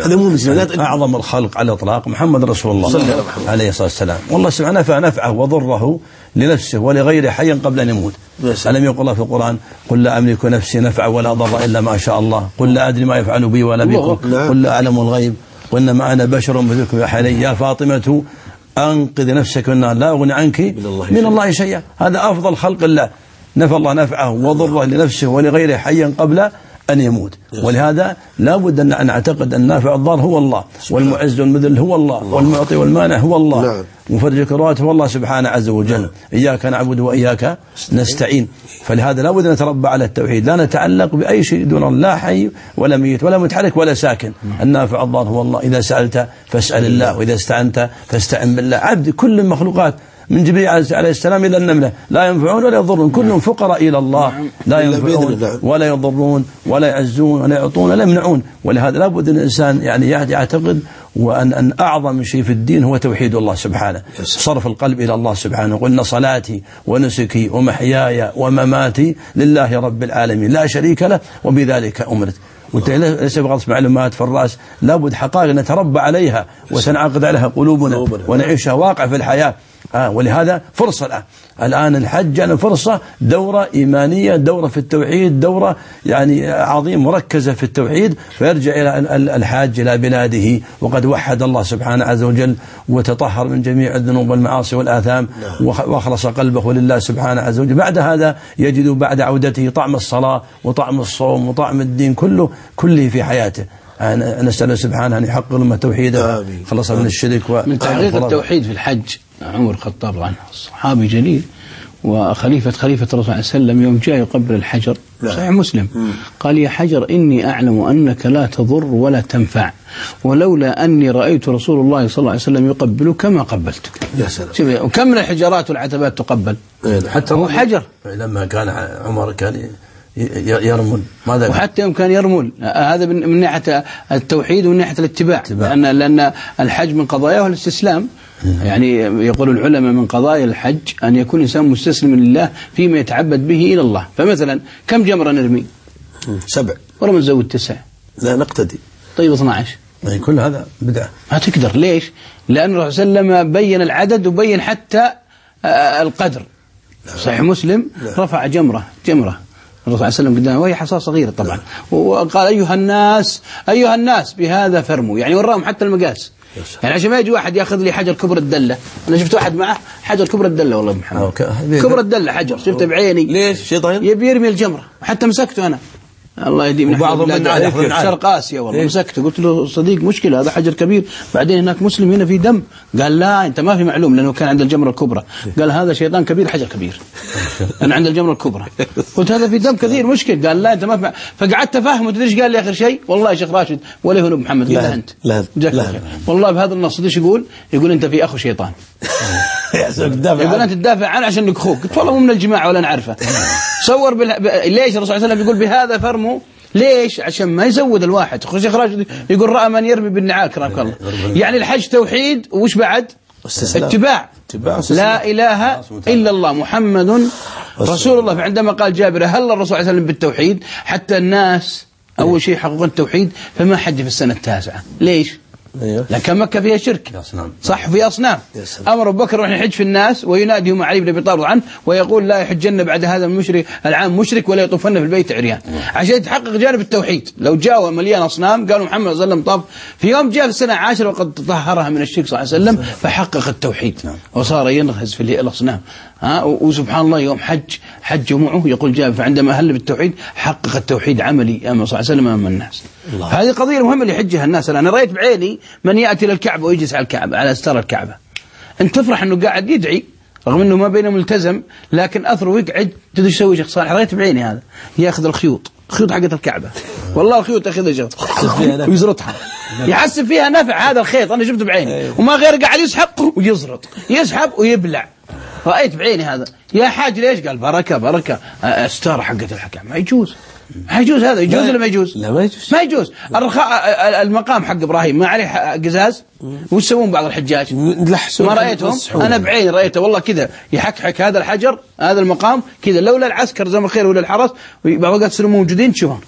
يعني أعظم الخلق على الإطلاق محمد رسول الله عليه الصلاة والسلام. والله سبحانه فنفعه وضره لنفسه ولغيره حيا قبل أن يموت. ألم يقول الله في القرآن قل لا أملك نفسي نفعا ولا ضر إلا ما شاء الله قل لا أدري ما يفعل بي ولا بكم قل لا أعلم الغيب وإنما أنا بشر مثلكم يا حالي يا فاطمة أنقذ نفسك من النار لا أغني عنك من الله شيئا. هذا أفضل خلق الله نفى الله نفعه وضره لنفسه ولغيره حيا قبل أن يموت. ولهذا لا بد أن نعتقد أن نافع الضار هو الله والمعز والمذل هو الله والمعطي والمانع هو الله مفرج الكرات هو الله سبحانه عز وجل. إياك نعبد وإياك نستعين. فلهذا لا بد أن نتربى على التوحيد لا نتعلق بأي شيء دون الله لا حي ولا ميت ولا متحرك ولا ساكن. النافع الضار هو الله. إذا سألت فاسأل الله وإذا استعنت فاستعن بالله. عبد كل المخلوقات من جبريل عليه السلام إلى النملة لا ينفعون ولا يضرون كلهم فقراء إلى الله لا ينفعون ولا يضرون ولا يعزون ولا يعطون ولا يمنعون. ولهذا لا بد الإنسان يعني يعتقد وأن أعظم شيء في الدين هو توحيد الله سبحانه صرف القلب إلى الله سبحانه. قلنا صلاتي ونسكي ومحياي ومماتي لله رب العالمين لا شريك له وبذلك أمرت. وانت ليس بغرس معلومات في الرأس لابد حقائق نتربى عليها وتنعقد عليها قلوبنا ونعيشها واقع في الحياة. ولهذا فرصة الآن الحج يعني فرصة دورة إيمانية دورة في التوحيد دورة يعني عظيم مركزة في التوحيد. فيرجع إلى الحاج إلى بلاده وقد وحد الله سبحانه عز وجل وتطهر من جميع الذنوب والمعاصي والآثام وأخلص قلبه لله سبحانه عز وجل. بعد هذا يجد بعد عودته طعم الصلاة وطعم الصوم وطعم الدين كله في حياته. نسأل سبحانه أن يحقق لما توحيده خلص من الشرك من تحقيق التوحيد في الحج. عمر الخطاب عنه صحابي جليل خليفة الرسول صلى الله عليه وسلم يوم جاء يقبل الحجر صحيح مسلم قال يا حجر إني أعلم أنك لا تضر ولا تنفع ولولا أني رأيت رسول الله صلى الله عليه وسلم يقبلك ما قبلتك. يا سلام. وكم من الحجارات والعتبات تقبل حتى هو حجر. لما كان عمر كان يرمل وحتى يوم كان يرمل. هذا من ناحية التوحيد ومن ناحية الاتباع لأن الحج من قضاياه الاستسلام. يعني يقول العلماء من قضايا الحج أن يكون الإنسان مستسلم لله فيما يتعبد به إلى الله. فمثلا كم جمرة نرمي 7 ولا نزود 9 لا نقتدي طيب 12 كل هذا بدعة ما تقدر. ليش؟ لأن الرسول صلى الله عليه وسلم بين العدد وبين حتى القدر. صحيح مسلم رفع جمرة الرسول صلى الله عليه وسلم قدامه وهي حصاة صغيرة طبعا وقال أيها الناس بهذا فرموا يعني وراهم حتى المقاس يعني عشان ما يجي واحد ياخذ لي حجر كبر الدلة. أنا شفت واحد معه حجر كبر الدلة والله محمد كبر الدلة حجر شفته بعيني. ليش شيطان يبي يرمي الجمرة حتى مسكته أنا الله يهديه من شرق آسيا والله مسكته قلت له صديق مشكلة هذا حجر كبير بعدين هناك مسلم هنا في دم. قال لا أنت ما في معلوم لأنه كان عند الجمرة الكبرى. قال هذا شيطان كبير حجر كبير أنا عند الجمرة الكبرى. قلت هذا في دم كثير مشكل. قال لا أنت ما في فقعدت أفهمه. تدري قال لي آخر شيء والله يا شيخ راشد ولا هو محمد قال أنت لا والله بهذا النص ايش يقول أنت في أخو شيطان يقول أنت تدافع عنه عشان نكخوك. قلت والله مو من الجماعة ولا نعرفه. صور ليش الرسول صلى الله عليه وسلم يقول بهذا فرموا ليش؟ عشان ما يزود الواحد. شيخ راشد يقول رأى من يرمي بالنعاك رحمك الله. يعني الحج توحيد وش بعد؟ اتباع لا إله إلا الله محمد رسول الله. فعندما قال جابر هل الرسول صلى الله عليه وسلم بالتوحيد حتى الناس أول شيء حققوا التوحيد فما حج في السنة 9. ليش؟ لكن مكة فيها شرك صح، في أصنام. أمر أبو بكر أن يحج في الناس وينادي مع علي بن أبي طالب عنه ويقول لا يحجن بعد هذا المشرك العام مشرك ولا يطوفن في البيت عريان، عشان يتحقق جانب التوحيد. لو جاءوا مليان أصنام قالوا محمد صلى الله عليه وسلم طاف في يوم جاء في السنة 10 وقد طهرها من الشرك صلى الله عليه وسلم فحقق التوحيد وصار ينغز في الأصنام. وسبحان الله يوم حج معه يقول جاء فعندما أهل بالتوحيد حقق التوحيد عملي أمام صلى الله عليه وسلم أمام الناس. هذه قضية مهمة اللي يحجها الناس. أنا رأيت بعيني من يأتي للكعبة ويجلس على الكعبة على أستار الكعبة، أنت تفرح أنه قاعد يدعي رغم أنه ما بينه ملتزم، لكن أثره يقعد تدري ايش يسوي شيخ صالح؟ رأيت بعيني هذا يأخذ الخيوط حقت الكعبة، والله الخيوط أخذها شغل ويزرطها يحسب فيها نفع. هذا الخيط أنا شفته بعيني وما غير قاعد يسحب ويزرط يسحب ويبلع، رأيت بعيني هذا. يا حاج ليش؟ قال بركة استارة حقت الحكام. ما يجوز هذا يجوز ولا ما يجوز؟ لا ما يجوز. المقام حق إبراهيم ما عليه قزاز ويسوون بعض الحجاج ما رأيتهم؟ أنا بعيني رأيته والله كذا يحكحك هذا الحجر هذا المقام كذا، لولا العسكر زي ما الخير ولا الحرس بعض الأوقات يصيروا موجودين تشوفون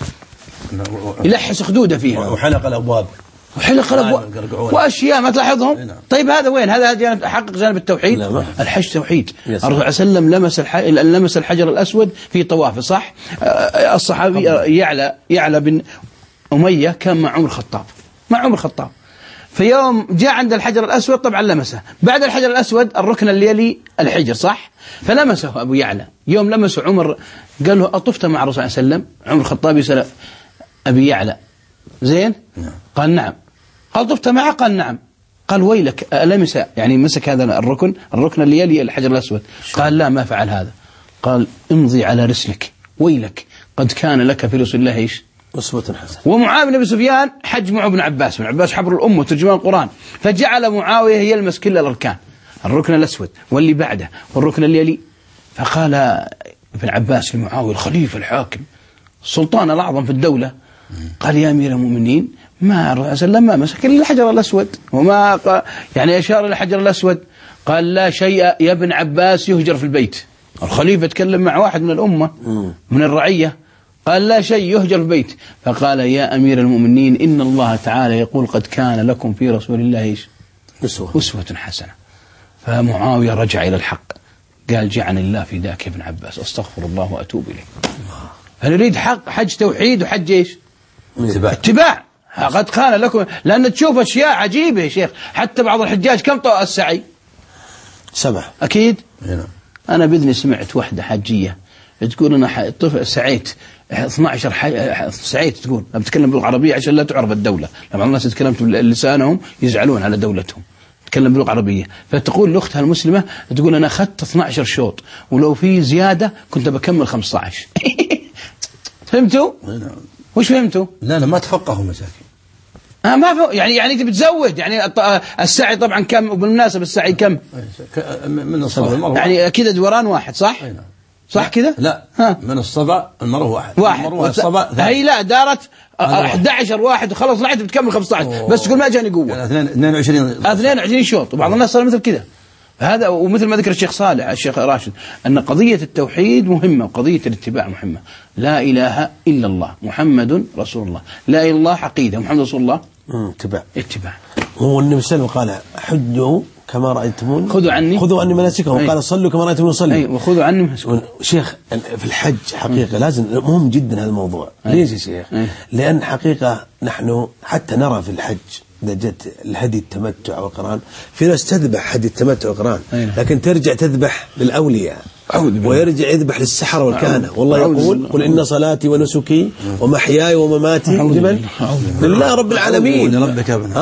يلحس خدوده فيها وحلق الأبواب وأشياء ما تلاحظهم. طيب هذا وين؟ هذا جانب حقق جانب التوحيد. الحج توحيد. الرسول صلى الله عليه وسلم لمس الحجر الأسود في طوافه صح. الصحابي يعلى بن أمية كان مع عمر الخطاب في يوم جاء عند الحجر الأسود طبعا لمسه، بعد الحجر الأسود الركن اللي يلي الحجر صح، فلمسه أبو يعلى. يوم لمسه عمر قال له أطفت مع الرسول صلى الله عليه وسلم؟ عمر الخطاب يسأل أبي يعلى زين؟ قال نعم. قال طفت معه؟ قال نعم. قال ويلك لمس يعني مسك هذا الركن اللي يلي الحجر الأسود؟ قال لا ما فعل هذا. قال امضي على رسلك ويلك قد كان لك في رسول الله ايش؟ أسوة حسنة. ومعاوية بن أبي سفيان حج معه ابن عباس حبر الأمة وترجمان القرآن، فجعل معاوية يلمس كل الأركان، الركن الأسود واللي بعده والركن اللي يلي. فقال ابن عباس لمعاوية الخليفة الحاكم السلطان الأعظم في الدولة، قال يا أمير المؤمنين ما الرسول صلى الله عليه وسلم ما مسك إلا الحجر الأسود وما يعني أشار إلى الحجر الأسود. قال لا شيء يا ابن عباس يهجر في البيت. الخليفة تكلم مع واحد من الأمة من الرعية قال لا شيء يهجر في البيت. فقال يا أمير المؤمنين إن الله تعالى يقول قد كان لكم في رسول الله أسوة حسنة. فمعاوية رجع إلى الحق قال جعل الله في ذاك يا ابن عباس أستغفر الله وأتوب إليه. فنريد حج توحيد وحج إيش؟ اتباع. قد كان لكم، لأن تشوف أشياء عجيبة يا شيخ. حتى بعض الحجاج كم طوى السعي؟ 7 أكيد. أنا بإذني سمعت واحدة حجية تقول أنا سعيت 12 سعيت، تقول أنا بتكلم باللغة العربية عشان لا تعرف الدولة، لما الناس تكلمت بلسانهم يزعلون على دولتهم، تكلم باللغة العربية. فتقول لأختها المسلمة تقول أنا أخذت 12 شوط ولو في زيادة كنت بكمل 15. فهمتوا؟ وش فهمتوا؟ لا ما تفقهوا مساكين. ما فهم يعني تبي تزود يعني السعي طبعا كم، وبالمناسبة السعي كم؟ من الصبع المرة يعني كذا دوران واحد صح؟ صح كذا؟ لا من الصبع المرة واحد الصبع هي لا دارت 11 واحد وخلص طلعت بتكمل 15 بس تقول ما جاني قوة. 22 شوط، وبعض الناس صار مثل كذا. هذا ومثل ما ذكر الشيخ صالح الشيخ راشد أن قضية التوحيد مهمة وقضية الاتباع مهمة. لا إله إلا الله محمد رسول الله، لا إله إلا الله عقيدة محمد رسول الله اتباع. هو النبي صلى الله عليه وسلم قال حجوا كما رأيتموني خذوا عني مناسكهم، وقال صلوا كما رأيتموني أصلي وخذوا عني مناسكهم. شيخ في الحج حقيقة لازم مهم جدا هذا الموضوع. ليش يا شيخ؟ لأن حقيقة نحن حتى نرى في الحج إذا جت الهدي التمتع والقران، في ناس تذبح هدي التمتع والقران لكن ترجع تذبح للأولياء ويرجع يذبح للسحرة والكهنة. والله يقول قل إن صلاتي ونسكي ومحياي ومماتي لمن؟ لله رب العالمين.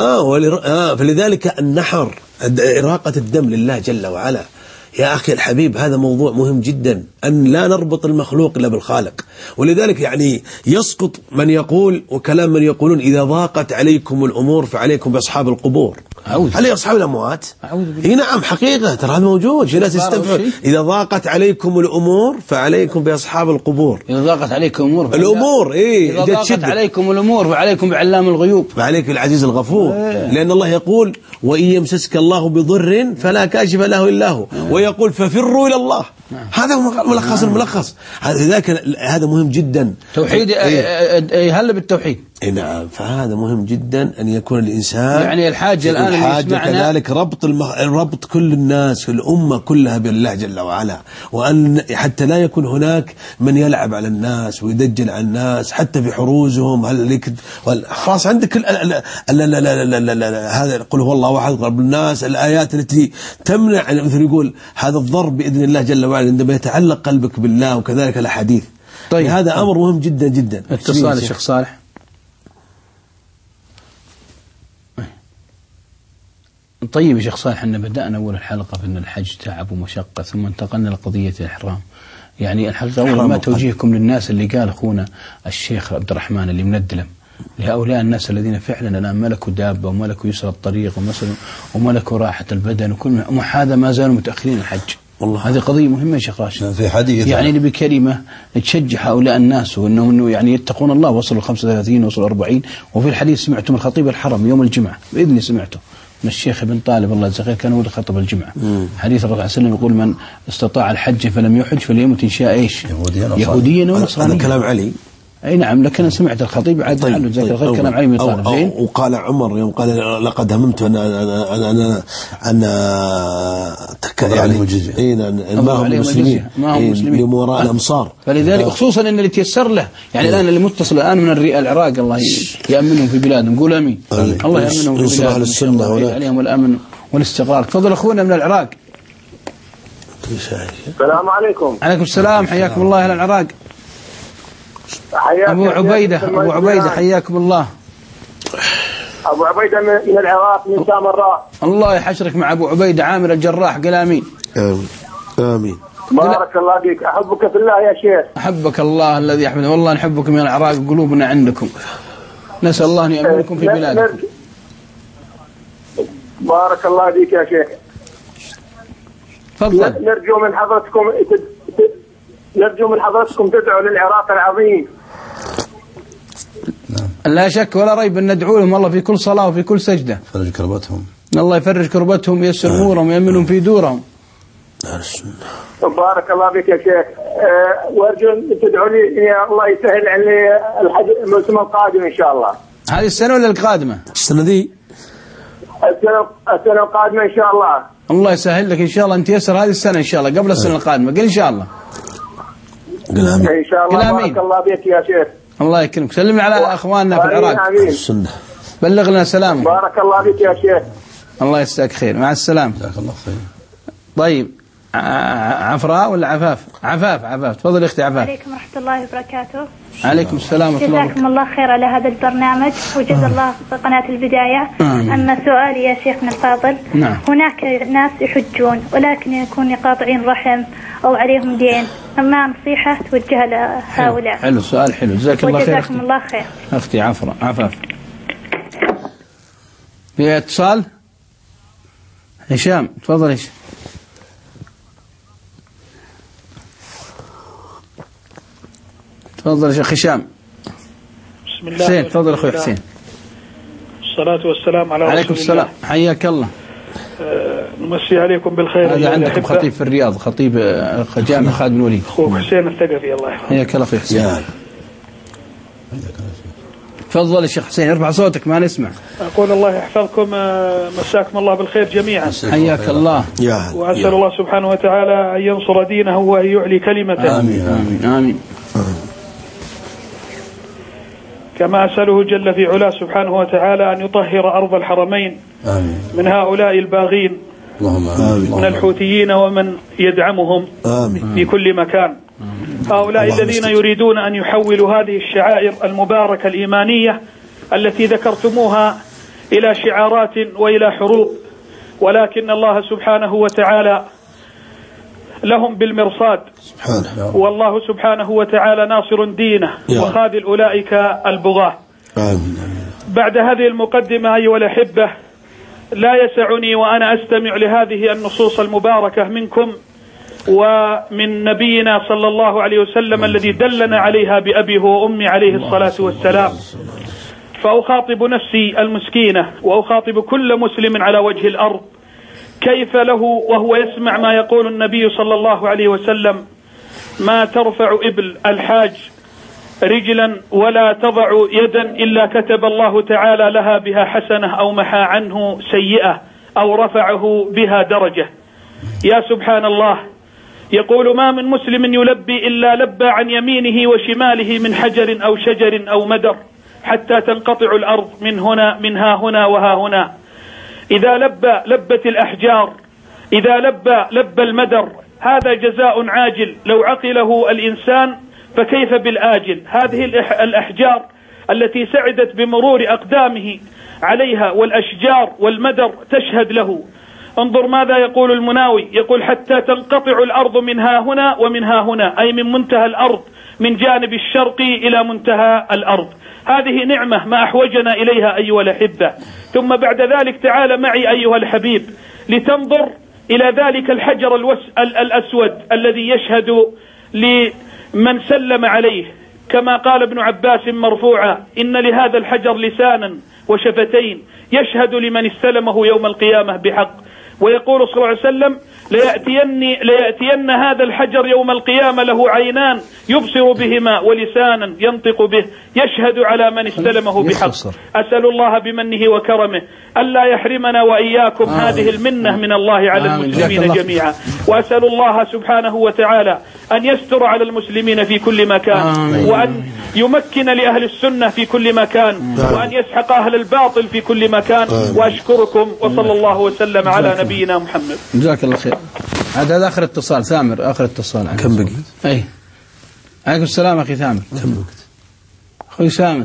فلذلك النحر إراقة الدم لله جل وعلا. يا أخي الحبيب هذا موضوع مهم جدا، أن لا نربط المخلوق إلا بالخالق. ولذلك يعني يسقط من يقول وكلام من يقولون إذا ضاقت عليكم الأمور فعليكم بأصحاب القبور. علي أصحاب الأموات. نعم حقيقة ترى هذا موجود. في ناس يستفعل إذا ضاقت عليكم الأمور فعليكم بأصحاب القبور. إذا ضاقت عليكم الأمور إذا ضاقت عليكم الأمور فعليكم بعلام الغيوب، فعليك العزيز الغفور. لأن الله يقول وإن يمسسك الله بضر فلا كاشف له إلا هو، ويقول ففروا إلى الله. هذا ملخص الملخص. لذلك هذا مهم جدا. توحيد هل بالتوحيد نعم. فهذا مهم جدا أن يكون الإنسان يعني الحاجة الآن كذلك ربط كل الناس في الأمة كلها بالله جل وعلا، وأن حتى لا يكون هناك من يلعب على الناس ويدجل على الناس حتى في حروزهم. خلاص عندك هذا قل هو الله أحد رب الناس، الآيات التي تمنع مثل يقول هذا الضرب بإذن الله جل وعلا عندما يتعلق قلبك بالله، وكذلك الأحاديث. طيب هذا أمر مهم جدا جدا. اتصال الشيخ صالح. طيب يا شيخ صالح، أن بدأنا أول الحلقة بأن الحج تعب ومشقة، ثم انتقلنا لقضية الإحرام. يعني الحقيقة أولا ما توجيهكم للناس اللي قال أخونا الشيخ عبد الرحمن اللي من الدلم، لهؤلاء الناس الذين فعلا الآن ملكوا دابة وملكوا يسر الطريق وملكوا راحة البدن وكل هذا ما زالوا متأخرين الحج. والله هذه قضية مهمة يا شيخ راشد. في حديث يعني اللي بكلمة تشجع هؤلاء الناس وأنه يعني يتقون الله، وصلوا 35 وصلوا 40. وفي الحديث سمعتم الخطيب الحرم يوم الجمعة بإذني سمعته من الشيخ ابن طالب الله يجزاه خير، كان هو اللي خطب الجمعة. حديث الرسول صلى الله عليه وسلم يقول من استطاع الحج فلم يحج فليمت إن شاء إيش يهوديا ونصرانيا. هذا كلام علي. أي نعم، لكن أنا سمعت الخطيب عاد عنه زي غير كلام علي بن طالب. وقال عمر يوم قال لقد هممت أن يعني ما هم مسلمين من وراء الأمصار. فلذلك خصوصا أن اللي تيسر له يعني الآن اللي متصل الآن من العراق الله يأمنهم في بلادهم. قول أمين. الله يأمنهم في بلادهم عليهم الأمن والاستقرار. تفضل أخونا من العراق. السلام عليكم. عليكم السلام، حياكم الله أهل العراق. أبو عبيدة حياكم الله. أبو عبيدة من العراق من سامراء. الله يحشرك مع أبو عبيدة عامر الجراح. قل آمين. آمين. بارك الله فيك. أحبك في الله يا شيخ. أحبك الله الذي أحمد. والله نحبكم يا العراق، قلوبنا عندكم. نسأل الله أن يأمنكم في بلادكم. بارك الله فيك يا شيخ. تفضل. نرجو من حضرتكم تدعوا للعراق العظيم. لا شك ولا ريب أن ندعو لهم الله في كل صلاة وفي كل سجدة. فرج كربتهم. الله يفرج كربتهم ويسر أمورهم ويأمنهم في دورهم. بارك الله فيك يا شيخ. وأرجو أن تدعوا لي يا الله يسهل علي الحج الموسم القادم إن شاء الله. هذه السنة ولا القادمة؟ السنة دي. السنة القادمة إن شاء الله. الله يسهل لك إن شاء الله أن تيسر هذه السنة إن شاء الله قبل السنة القادمة. قل إن شاء الله. إن شاء الله. بارك الله بك يا شيخ. الله يكرمك. سلم على أخواننا في العراق. بلغ لنا سلام. بارك الله بك يا شيخ. الله يجزاك خير. مع السلامة. جزاك الله خير. طيب عفراء ولا عفاف؟ عفاف. تفضل اختي عفاف. عليكم ورحمة الله وبركاته. عليكم السلام ورحمة الله. جزاكم الله خير على هذا البرنامج وجزا الله في قناة البداية. أما سؤالي يا شيخنا الفاضل، هناك ناس يحجون ولكن يكون قاطعين رحم أو عليهم دين، أما نصيحة توجه لهؤلاء؟ حلو سؤال حلو. جزاك الله خير. وجزاكم الله خير. أختي عفاف. في اتصال؟ هشام تفضل. هشام تفضل يا شيخ هشام. بسم الله. حسين تفضل أخوي حسين. الصلاة والسلام على رسول الله. عليكم السلام. حياك الله. نمسي عليكم بالخير. هذا عندكم خطيب في الرياض، خطيب جامع خالد بن الوليد. أخوك حسين الثقفي الله يحفظه. حياك الله أخوي حسين. تفضل يا شيخ حسين، ارفع صوتك ما نسمع. أقول الله يحفظكم، مساكم الله بالخير جميعا. حياك الله. وأسأل الله سبحانه وتعالى أن ينصر دينه وأن يعلي كلمته. آمين. كما أسأله جل في علاه سبحانه وتعالى أن يطهر أرض الحرمين من هؤلاء الباغين من الحوثيين ومن يدعمهم في كل مكان. هؤلاء الذين يريدون أن يحولوا هذه الشعائر المباركة الإيمانية التي ذكرتموها إلى شعارات وإلى حروب، ولكن الله سبحانه وتعالى لهم بالمرصاد، والله سبحانه وتعالى ناصر دينه وخاذل أولئك البغاة. بعد هذه المقدمة أيها الأحبة، لا يسعني وأنا أستمع لهذه النصوص المباركة منكم ومن نبينا صلى الله عليه وسلم الذي دلنا عليها بأبي وأمي عليه الصلاة والسلام، فأخاطب نفسي المسكينة وأخاطب كل مسلم على وجه الأرض، كيف له وهو يسمع ما يقول النبي صلى الله عليه وسلم: ما ترفع إبل الحاج رجلا ولا تضع يدا إلا كتب الله تعالى لها بها حسنة أو محى عنه سيئة أو رفعه بها درجة. يا سبحان الله، يقول ما من مسلم يلبي إلا لبى عن يمينه وشماله من حجر أو شجر أو مدر حتى تنقطع الأرض من هنا من ها هنا وها هنا. إذا لبى لبت الأحجار، إذا لبى المدر. هذا جزاء عاجل لو عقله الإنسان، فكيف بالآجل؟ هذه الأحجار التي سعدت بمرور أقدامه عليها والأشجار والمدر تشهد له. انظر ماذا يقول المناوي، يقول حتى تنقطع الأرض من ها هنا ومن ها هنا، أي من منتهى الأرض من جانب الشرقي إلى منتهى الأرض. هذه نعمة ما أحوجنا إليها أيها الأحبة. ثم بعد ذلك تعال معي أيها الحبيب لتنظر إلى ذلك الحجر الأسود الذي يشهد لمن سلم عليه، كما قال ابن عباس مرفوعا: إن لهذا الحجر لسانا وشفتين يشهد لمن استلمه يوم القيامة بحق. ويقول صلى الله عليه وسلم: ليأتين هذا الحجر يوم القيامة له عينان يبصر بهما ولسانا ينطق به يشهد على من استلمه بحق. أسأل الله بمنه وكرمه ألا يحرمنا وإياكم هذه المنة من الله على المسلمين جميعا. وأسأل الله سبحانه وتعالى أن يستر على المسلمين في كل مكان، وأن يمكن لأهل السنة في كل مكان، وأن يسحق أهل الباطل في كل مكان. وأشكركم، وصلى الله وسلم على نبينا محمد. جزاك الله خير. هذا آخر اتصال. ثامر آخر اتصال. كم بقي؟ أي عليكم السلام أخي ثامر. كم بقي؟ أخوي سامر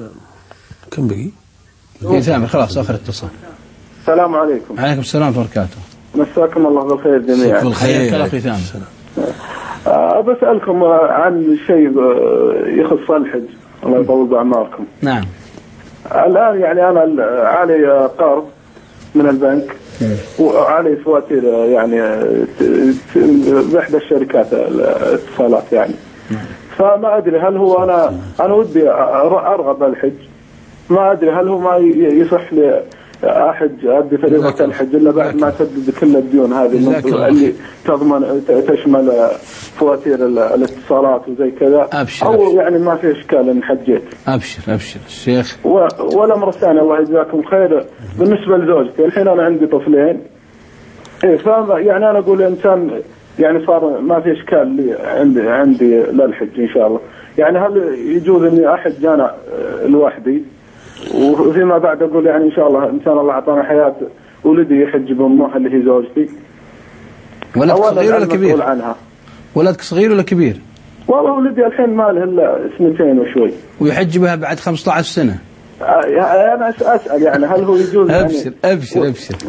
كم بقي؟ أخي ثامر خلاص آخر اتصال. السلام عليكم. عليكم السلام ورحمة الله وبركاته. مساكم الله بالخير جميعا. بالخير أخي ثامر. بسألكم عن شيء يخص الحج، الله يطول بعمركم. نعم. الآن يعني أنا علي قرض من البنك وعلي فواتير يعني بإحدى الشركات الاتصالات يعني. فما أدري هل هو أنا ودي أرغب الحج، ما أدري هل هو ما يصح لي أحج أدي فريضة الحج إلا بعد ما أسدد كل الديون هذه اللي تشمل فواتير الاتصالات وزي كذا. أو يعني ما في إشكال إن حجيت. أبشر الشيخ. والأمر الثاني الله يجزاكم خير، بالنسبة لزوجتي الحين أنا عندي طفلين، يعني أنا أقول إنسان يعني صار ما في إشكال لي عندي للحج إن شاء الله. يعني هل يجوز إني أحج أنا لوحدي، وفيما بعد أقول يعني إن شاء الله إن شاء الله أعطانا حياة ولدي يحج بأمه اللي هي زوجتي. ولدك صغير ولا كبير؟ ولدك صغير ولا كبير؟ والله ولدي الحين ما له إلا 2 وشوي. ويحج بها بعد 15 سنة. أنا أسأل يعني هل هو يجوز؟ أبشر.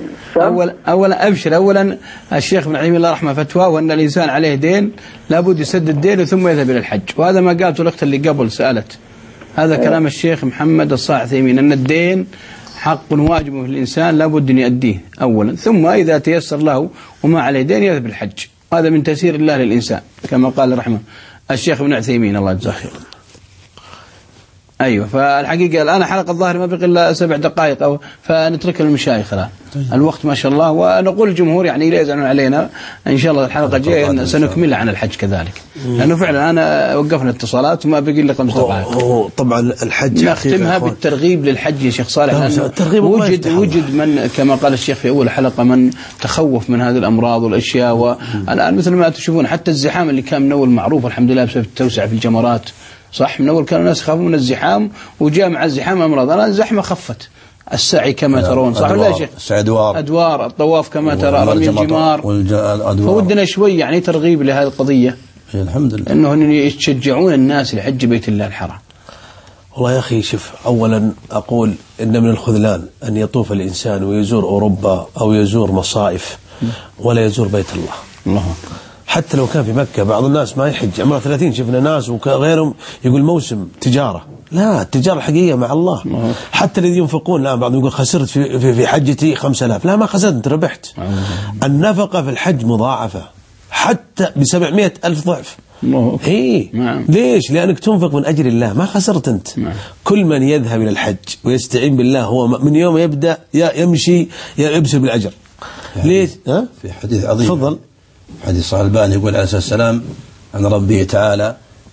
أولا الشيخ ابن عثيمين الله رحمه فتوى وأن الإنسان عليه دين لابد يسدد دينه ثم يذهب إلى الحج، وهذا ما قالته الأخت اللي قبل سألت. هذا كلام الشيخ محمد الصالح العثيمين، أن الدين حق واجب في الإنسان لابد أن يؤديه أولا، ثم إذا تيسر له وما عليه دين يذهب الحج. هذا من تيسير الله للإنسان كما قال رحمه الشيخ ابن عثيمين الله يجزاه خير. أيوة. فالحقيقة الآن حلقة الظاهر ما بقي إلا 7 دقائق فنترك للمشايخ الآن. الوقت ما شاء الله، ونقول الجمهور يعني لا يزعلون علينا إن شاء الله الحلقة الجاية سنكملها عن الحج كذلك، لأنه فعلا أنا وقفنا الاتصالات وما بقي إلا 5 دقائق. طبعا الحج نختمها بالترغيب للحج يا شيخ صالح. وجد من كما قال الشيخ في أول حلقة من تخوف من هذه الأمراض والأشياء، والآن مثل ما تشوفون حتى الزحام اللي كان من أول معروف الحمد لله بسبب التوسعة في الجمرات، صح من أول كانوا الناس يخافون من الزحام وجاء مع الزحام أمراض. الآن الزحمة خفت، السعي كما ترون صح ولا يا شيخ؟ أدوار الطواف كما ترى، رمي الجمار. فودنا شوي يعني ترغيب لهذه القضية الحمد لله، أنه يشجعون الناس لحج بيت الله الحرام. والله يا أخي شوف، أولا أقول إن من الخذلان أن يطوف الإنسان ويزور أوروبا أو يزور مصائف ولا يزور بيت الله. حتى لو كان في مكة بعض الناس ما يحج عمره 30، شفنا ناس وغيرهم يقول موسم تجارة. لا، التجارة الحقيقية مع الله. حتى الذين ينفقون الآن بعضهم يقول خسرت في حجتي 5000. لا، ما خسرت، أنت ربحت. النفقة في الحج مضاعفة حتى ب700,000 ضعف. إيه. ليش؟ لأنك تنفق من أجل الله، ما خسرت أنت. كل من يذهب إلى الحج ويستعين بالله هو من يوم يبدأ يمشي يبشر بالأجر. ليش؟ في حديث عظيم تفضل. حديث صحيح الباني يقول عليه السلام عن ربه تعالى: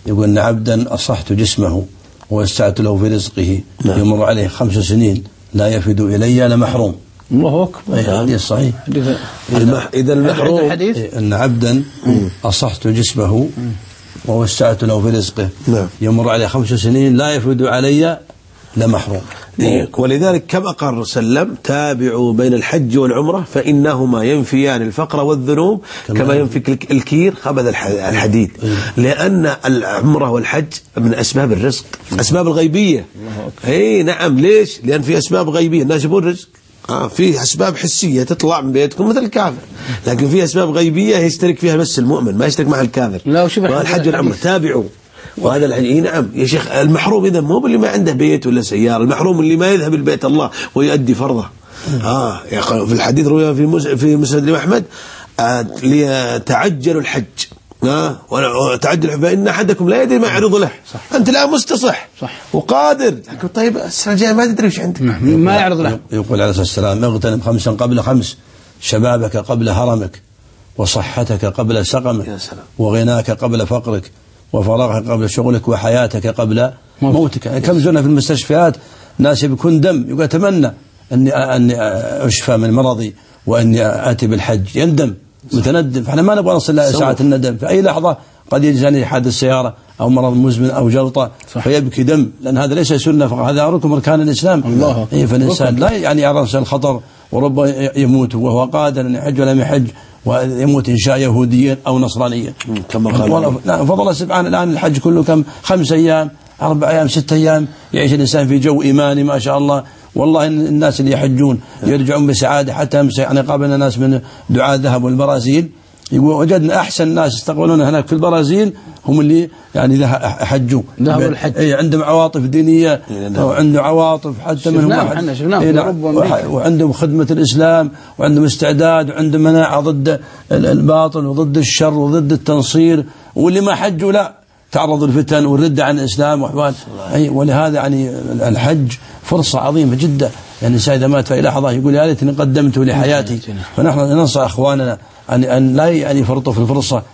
يقول أن عبدا أصحت جسمه ووسعت له في رزقه يمر عليه 5 سنين لا يفد إلي لمحروم. الله أكبر. هذا صحيح. إذا المحروم أن عبدا أصحت جسمه ووسعت له في رزقه يمر عليه 5 سنين لا يفد علي لمحروم. ولذلك كما قال الرسول صلى الله عليه وسلم تابعوا بين الحج والعمرة فإنهما ينفيان الفقر والذنوب كما ينفي الكير خبث الحديد. لأن العمرة والحج من أسباب الرزق، أسباب الغيبية. نعم. ليش؟ لأن في أسباب غيبية الناس يبون رزق. في أسباب حسية تطلع من بيتكم مثل الكافر، لكن في أسباب غيبية يشترك فيها بس المؤمن، ما يشترك مع الكافر. والحج والعمرة تابعوا. وهذا نعم يا شيخ. المحروم إذا مو اللي ما عنده بيت ولا سيارة، المحروم اللي ما يذهب البيت الله ويؤدي فرضه. في الحديث رواه في مسند أحمد ليتعجل الحج وتعجل فإن أحدكم لا يدري ما يعرض له. أنت الآن مستصح وقادر، لكن طيب السنة الجاية ما تدري وش عندك ما يعرض له. يقول عليه الصلاة والسلام اغتنم 5 قبل 5، شبابك قبل هرمك، وصحتك قبل سقمك، وغناك قبل فقرك، وفراغك قبل شغلك، وحياتك قبل موتك. يعني كم زرنا في المستشفيات ناس يكون دم يقول أتمنى أني أشفى من مرضي وأني آتي بالحج، يندم متندم. فإحنا ما نبغى نصل ساعة الندم. في أي لحظة قد يجاني حادث سيارة أو مرض مزمن أو جلطة فيبكي دم، لأن هذا ليس سنة، فهذا ركن من أركان الإسلام. فالإنسان لا يعني يعرض الخطر وربما يموت وهو قادر أن يحج ولم يحج، ويموت إن شاء يهوديا أو نصرانيا. فضل الله سبحانه. الآن الحج كله كم 5 أيام 4 أيام 6 أيام يعيش الإنسان في جو إيماني ما شاء الله. والله الناس اللي يحجون يرجعون بسعادة. حتى يعني قابلنا ناس من دعاة ذهبوا البرازيل، يقول وجدنا أحسن ناس استقبلونا هناك في البرازيل هم اللي يعني حجوا عندهم عواطف دينية وعندهم عواطف حتى منهم وعندهم خدمة الإسلام وعندهم استعداد وعندهم مناعة ضد الباطل وضد الشر وضد التنصير. واللي ما حجوا لا تعرضوا الفتن والردة عن الإسلام وأحوال. ولهذا يعني الحج فرصة عظيمة جدا. يعني الإنسان إذا مات في لحظة يقول يا ليتني قدمته لحياتي. فنحن ننصح أخواننا أن لا يفرطوا في الفرصة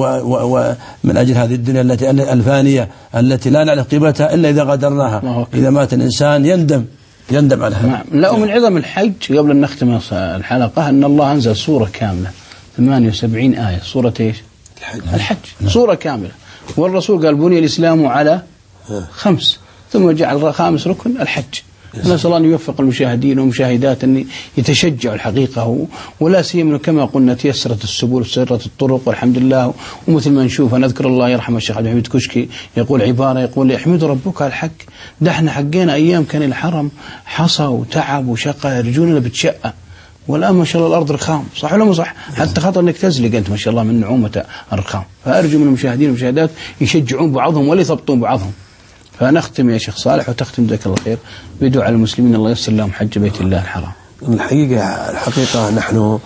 ومن أجل هذه الدنيا التي الفانية التي لا نعرف قيمتها إلا إذا غادرناها. إذا مات الإنسان يندم على هذا. لا. ومن عظم الحج قبل أن نختم الحلقة أن الله أنزل سورة كاملة 78 آية. سورة إيش؟ الحج. سورة كاملة. والرسول قال بني الإسلام على 5 ثم جعل 5 ركن الحج. نسأل الله أن يوفق المشاهدين والمشاهدات أن يتشجعوا الحقيقة، ولا سيما كما قلنا تيسرت السبل وسرت الطرق والحمد لله. ومثل ما نشوف نذكر الله يرحمه الشيخ عبد الحميد كشكي يقول عبارة يقول يحمد ربك على الحق. ده احنا حقينا أيام كان الحرم حصى وتعب وشقى رجولنا بتشقى، والآن ما شاء الله الأرض رخام. صح ولا مو صح؟ حتى خطر أنك تزلق أنت ما شاء الله من نعومة الرخام. فأرجو من المشاهدين والمشاهدات يشجعون بعضهم ولا يثبطون بعضهم. فنختم يا شيخ صالح وتختم جزاك الله خير بدعاء المسلمين الله ييسر لهم حج بيت الله الحرام. الحقيقة نحن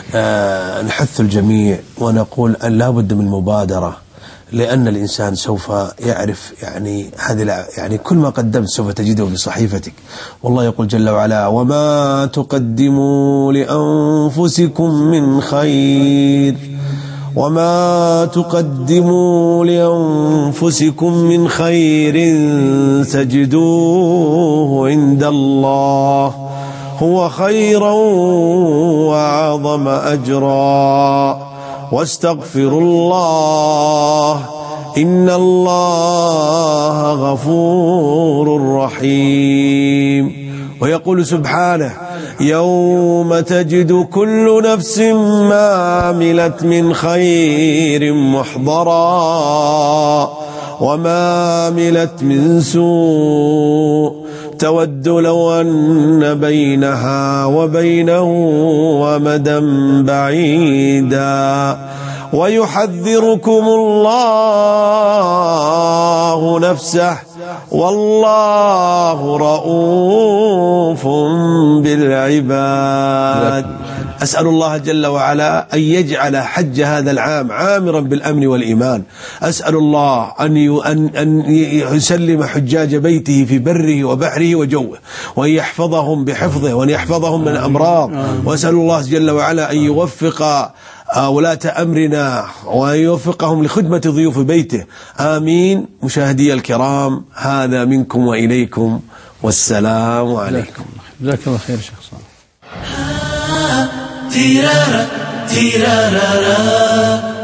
نحث الجميع ونقول أن لا بد من مبادرة، لأن الإنسان سوف يعرف يعني كل ما قدمت سوف تجده في صحيفتك. والله يقول جل وعلا وما تقدموا لأنفسكم من خير وما تقدموا لأنفسكم من خير تجدوه عند الله هو خيرا وأعظم أجرا واستغفروا الله إن الله غفور رحيم. ويقول سبحانه يوم تجد كل نفس ما عملت من خير محضرا وما عملت من سوء تود لو أن بينها وبينه أمدا بعيدا ويحذركم الله نفسه والله رؤوف بالعباد. أسأل الله جل وعلا أن يجعل حج هذا العام عامرا بالأمن والإيمان. أسأل الله أن يسلم حجاج بيته في بره وبحره وجوه، وأن يحفظهم بحفظه، وأن يحفظهم من الأمراض. وأسأل الله جل وعلا أن يوفق ولاة أمرنا وأن يوفقهم لخدمة ضيوف بيته، آمين. مشاهدي الكرام، هذا منكم وإليكم، والسلام عليكم. جزاك الله خير شيخ صالح.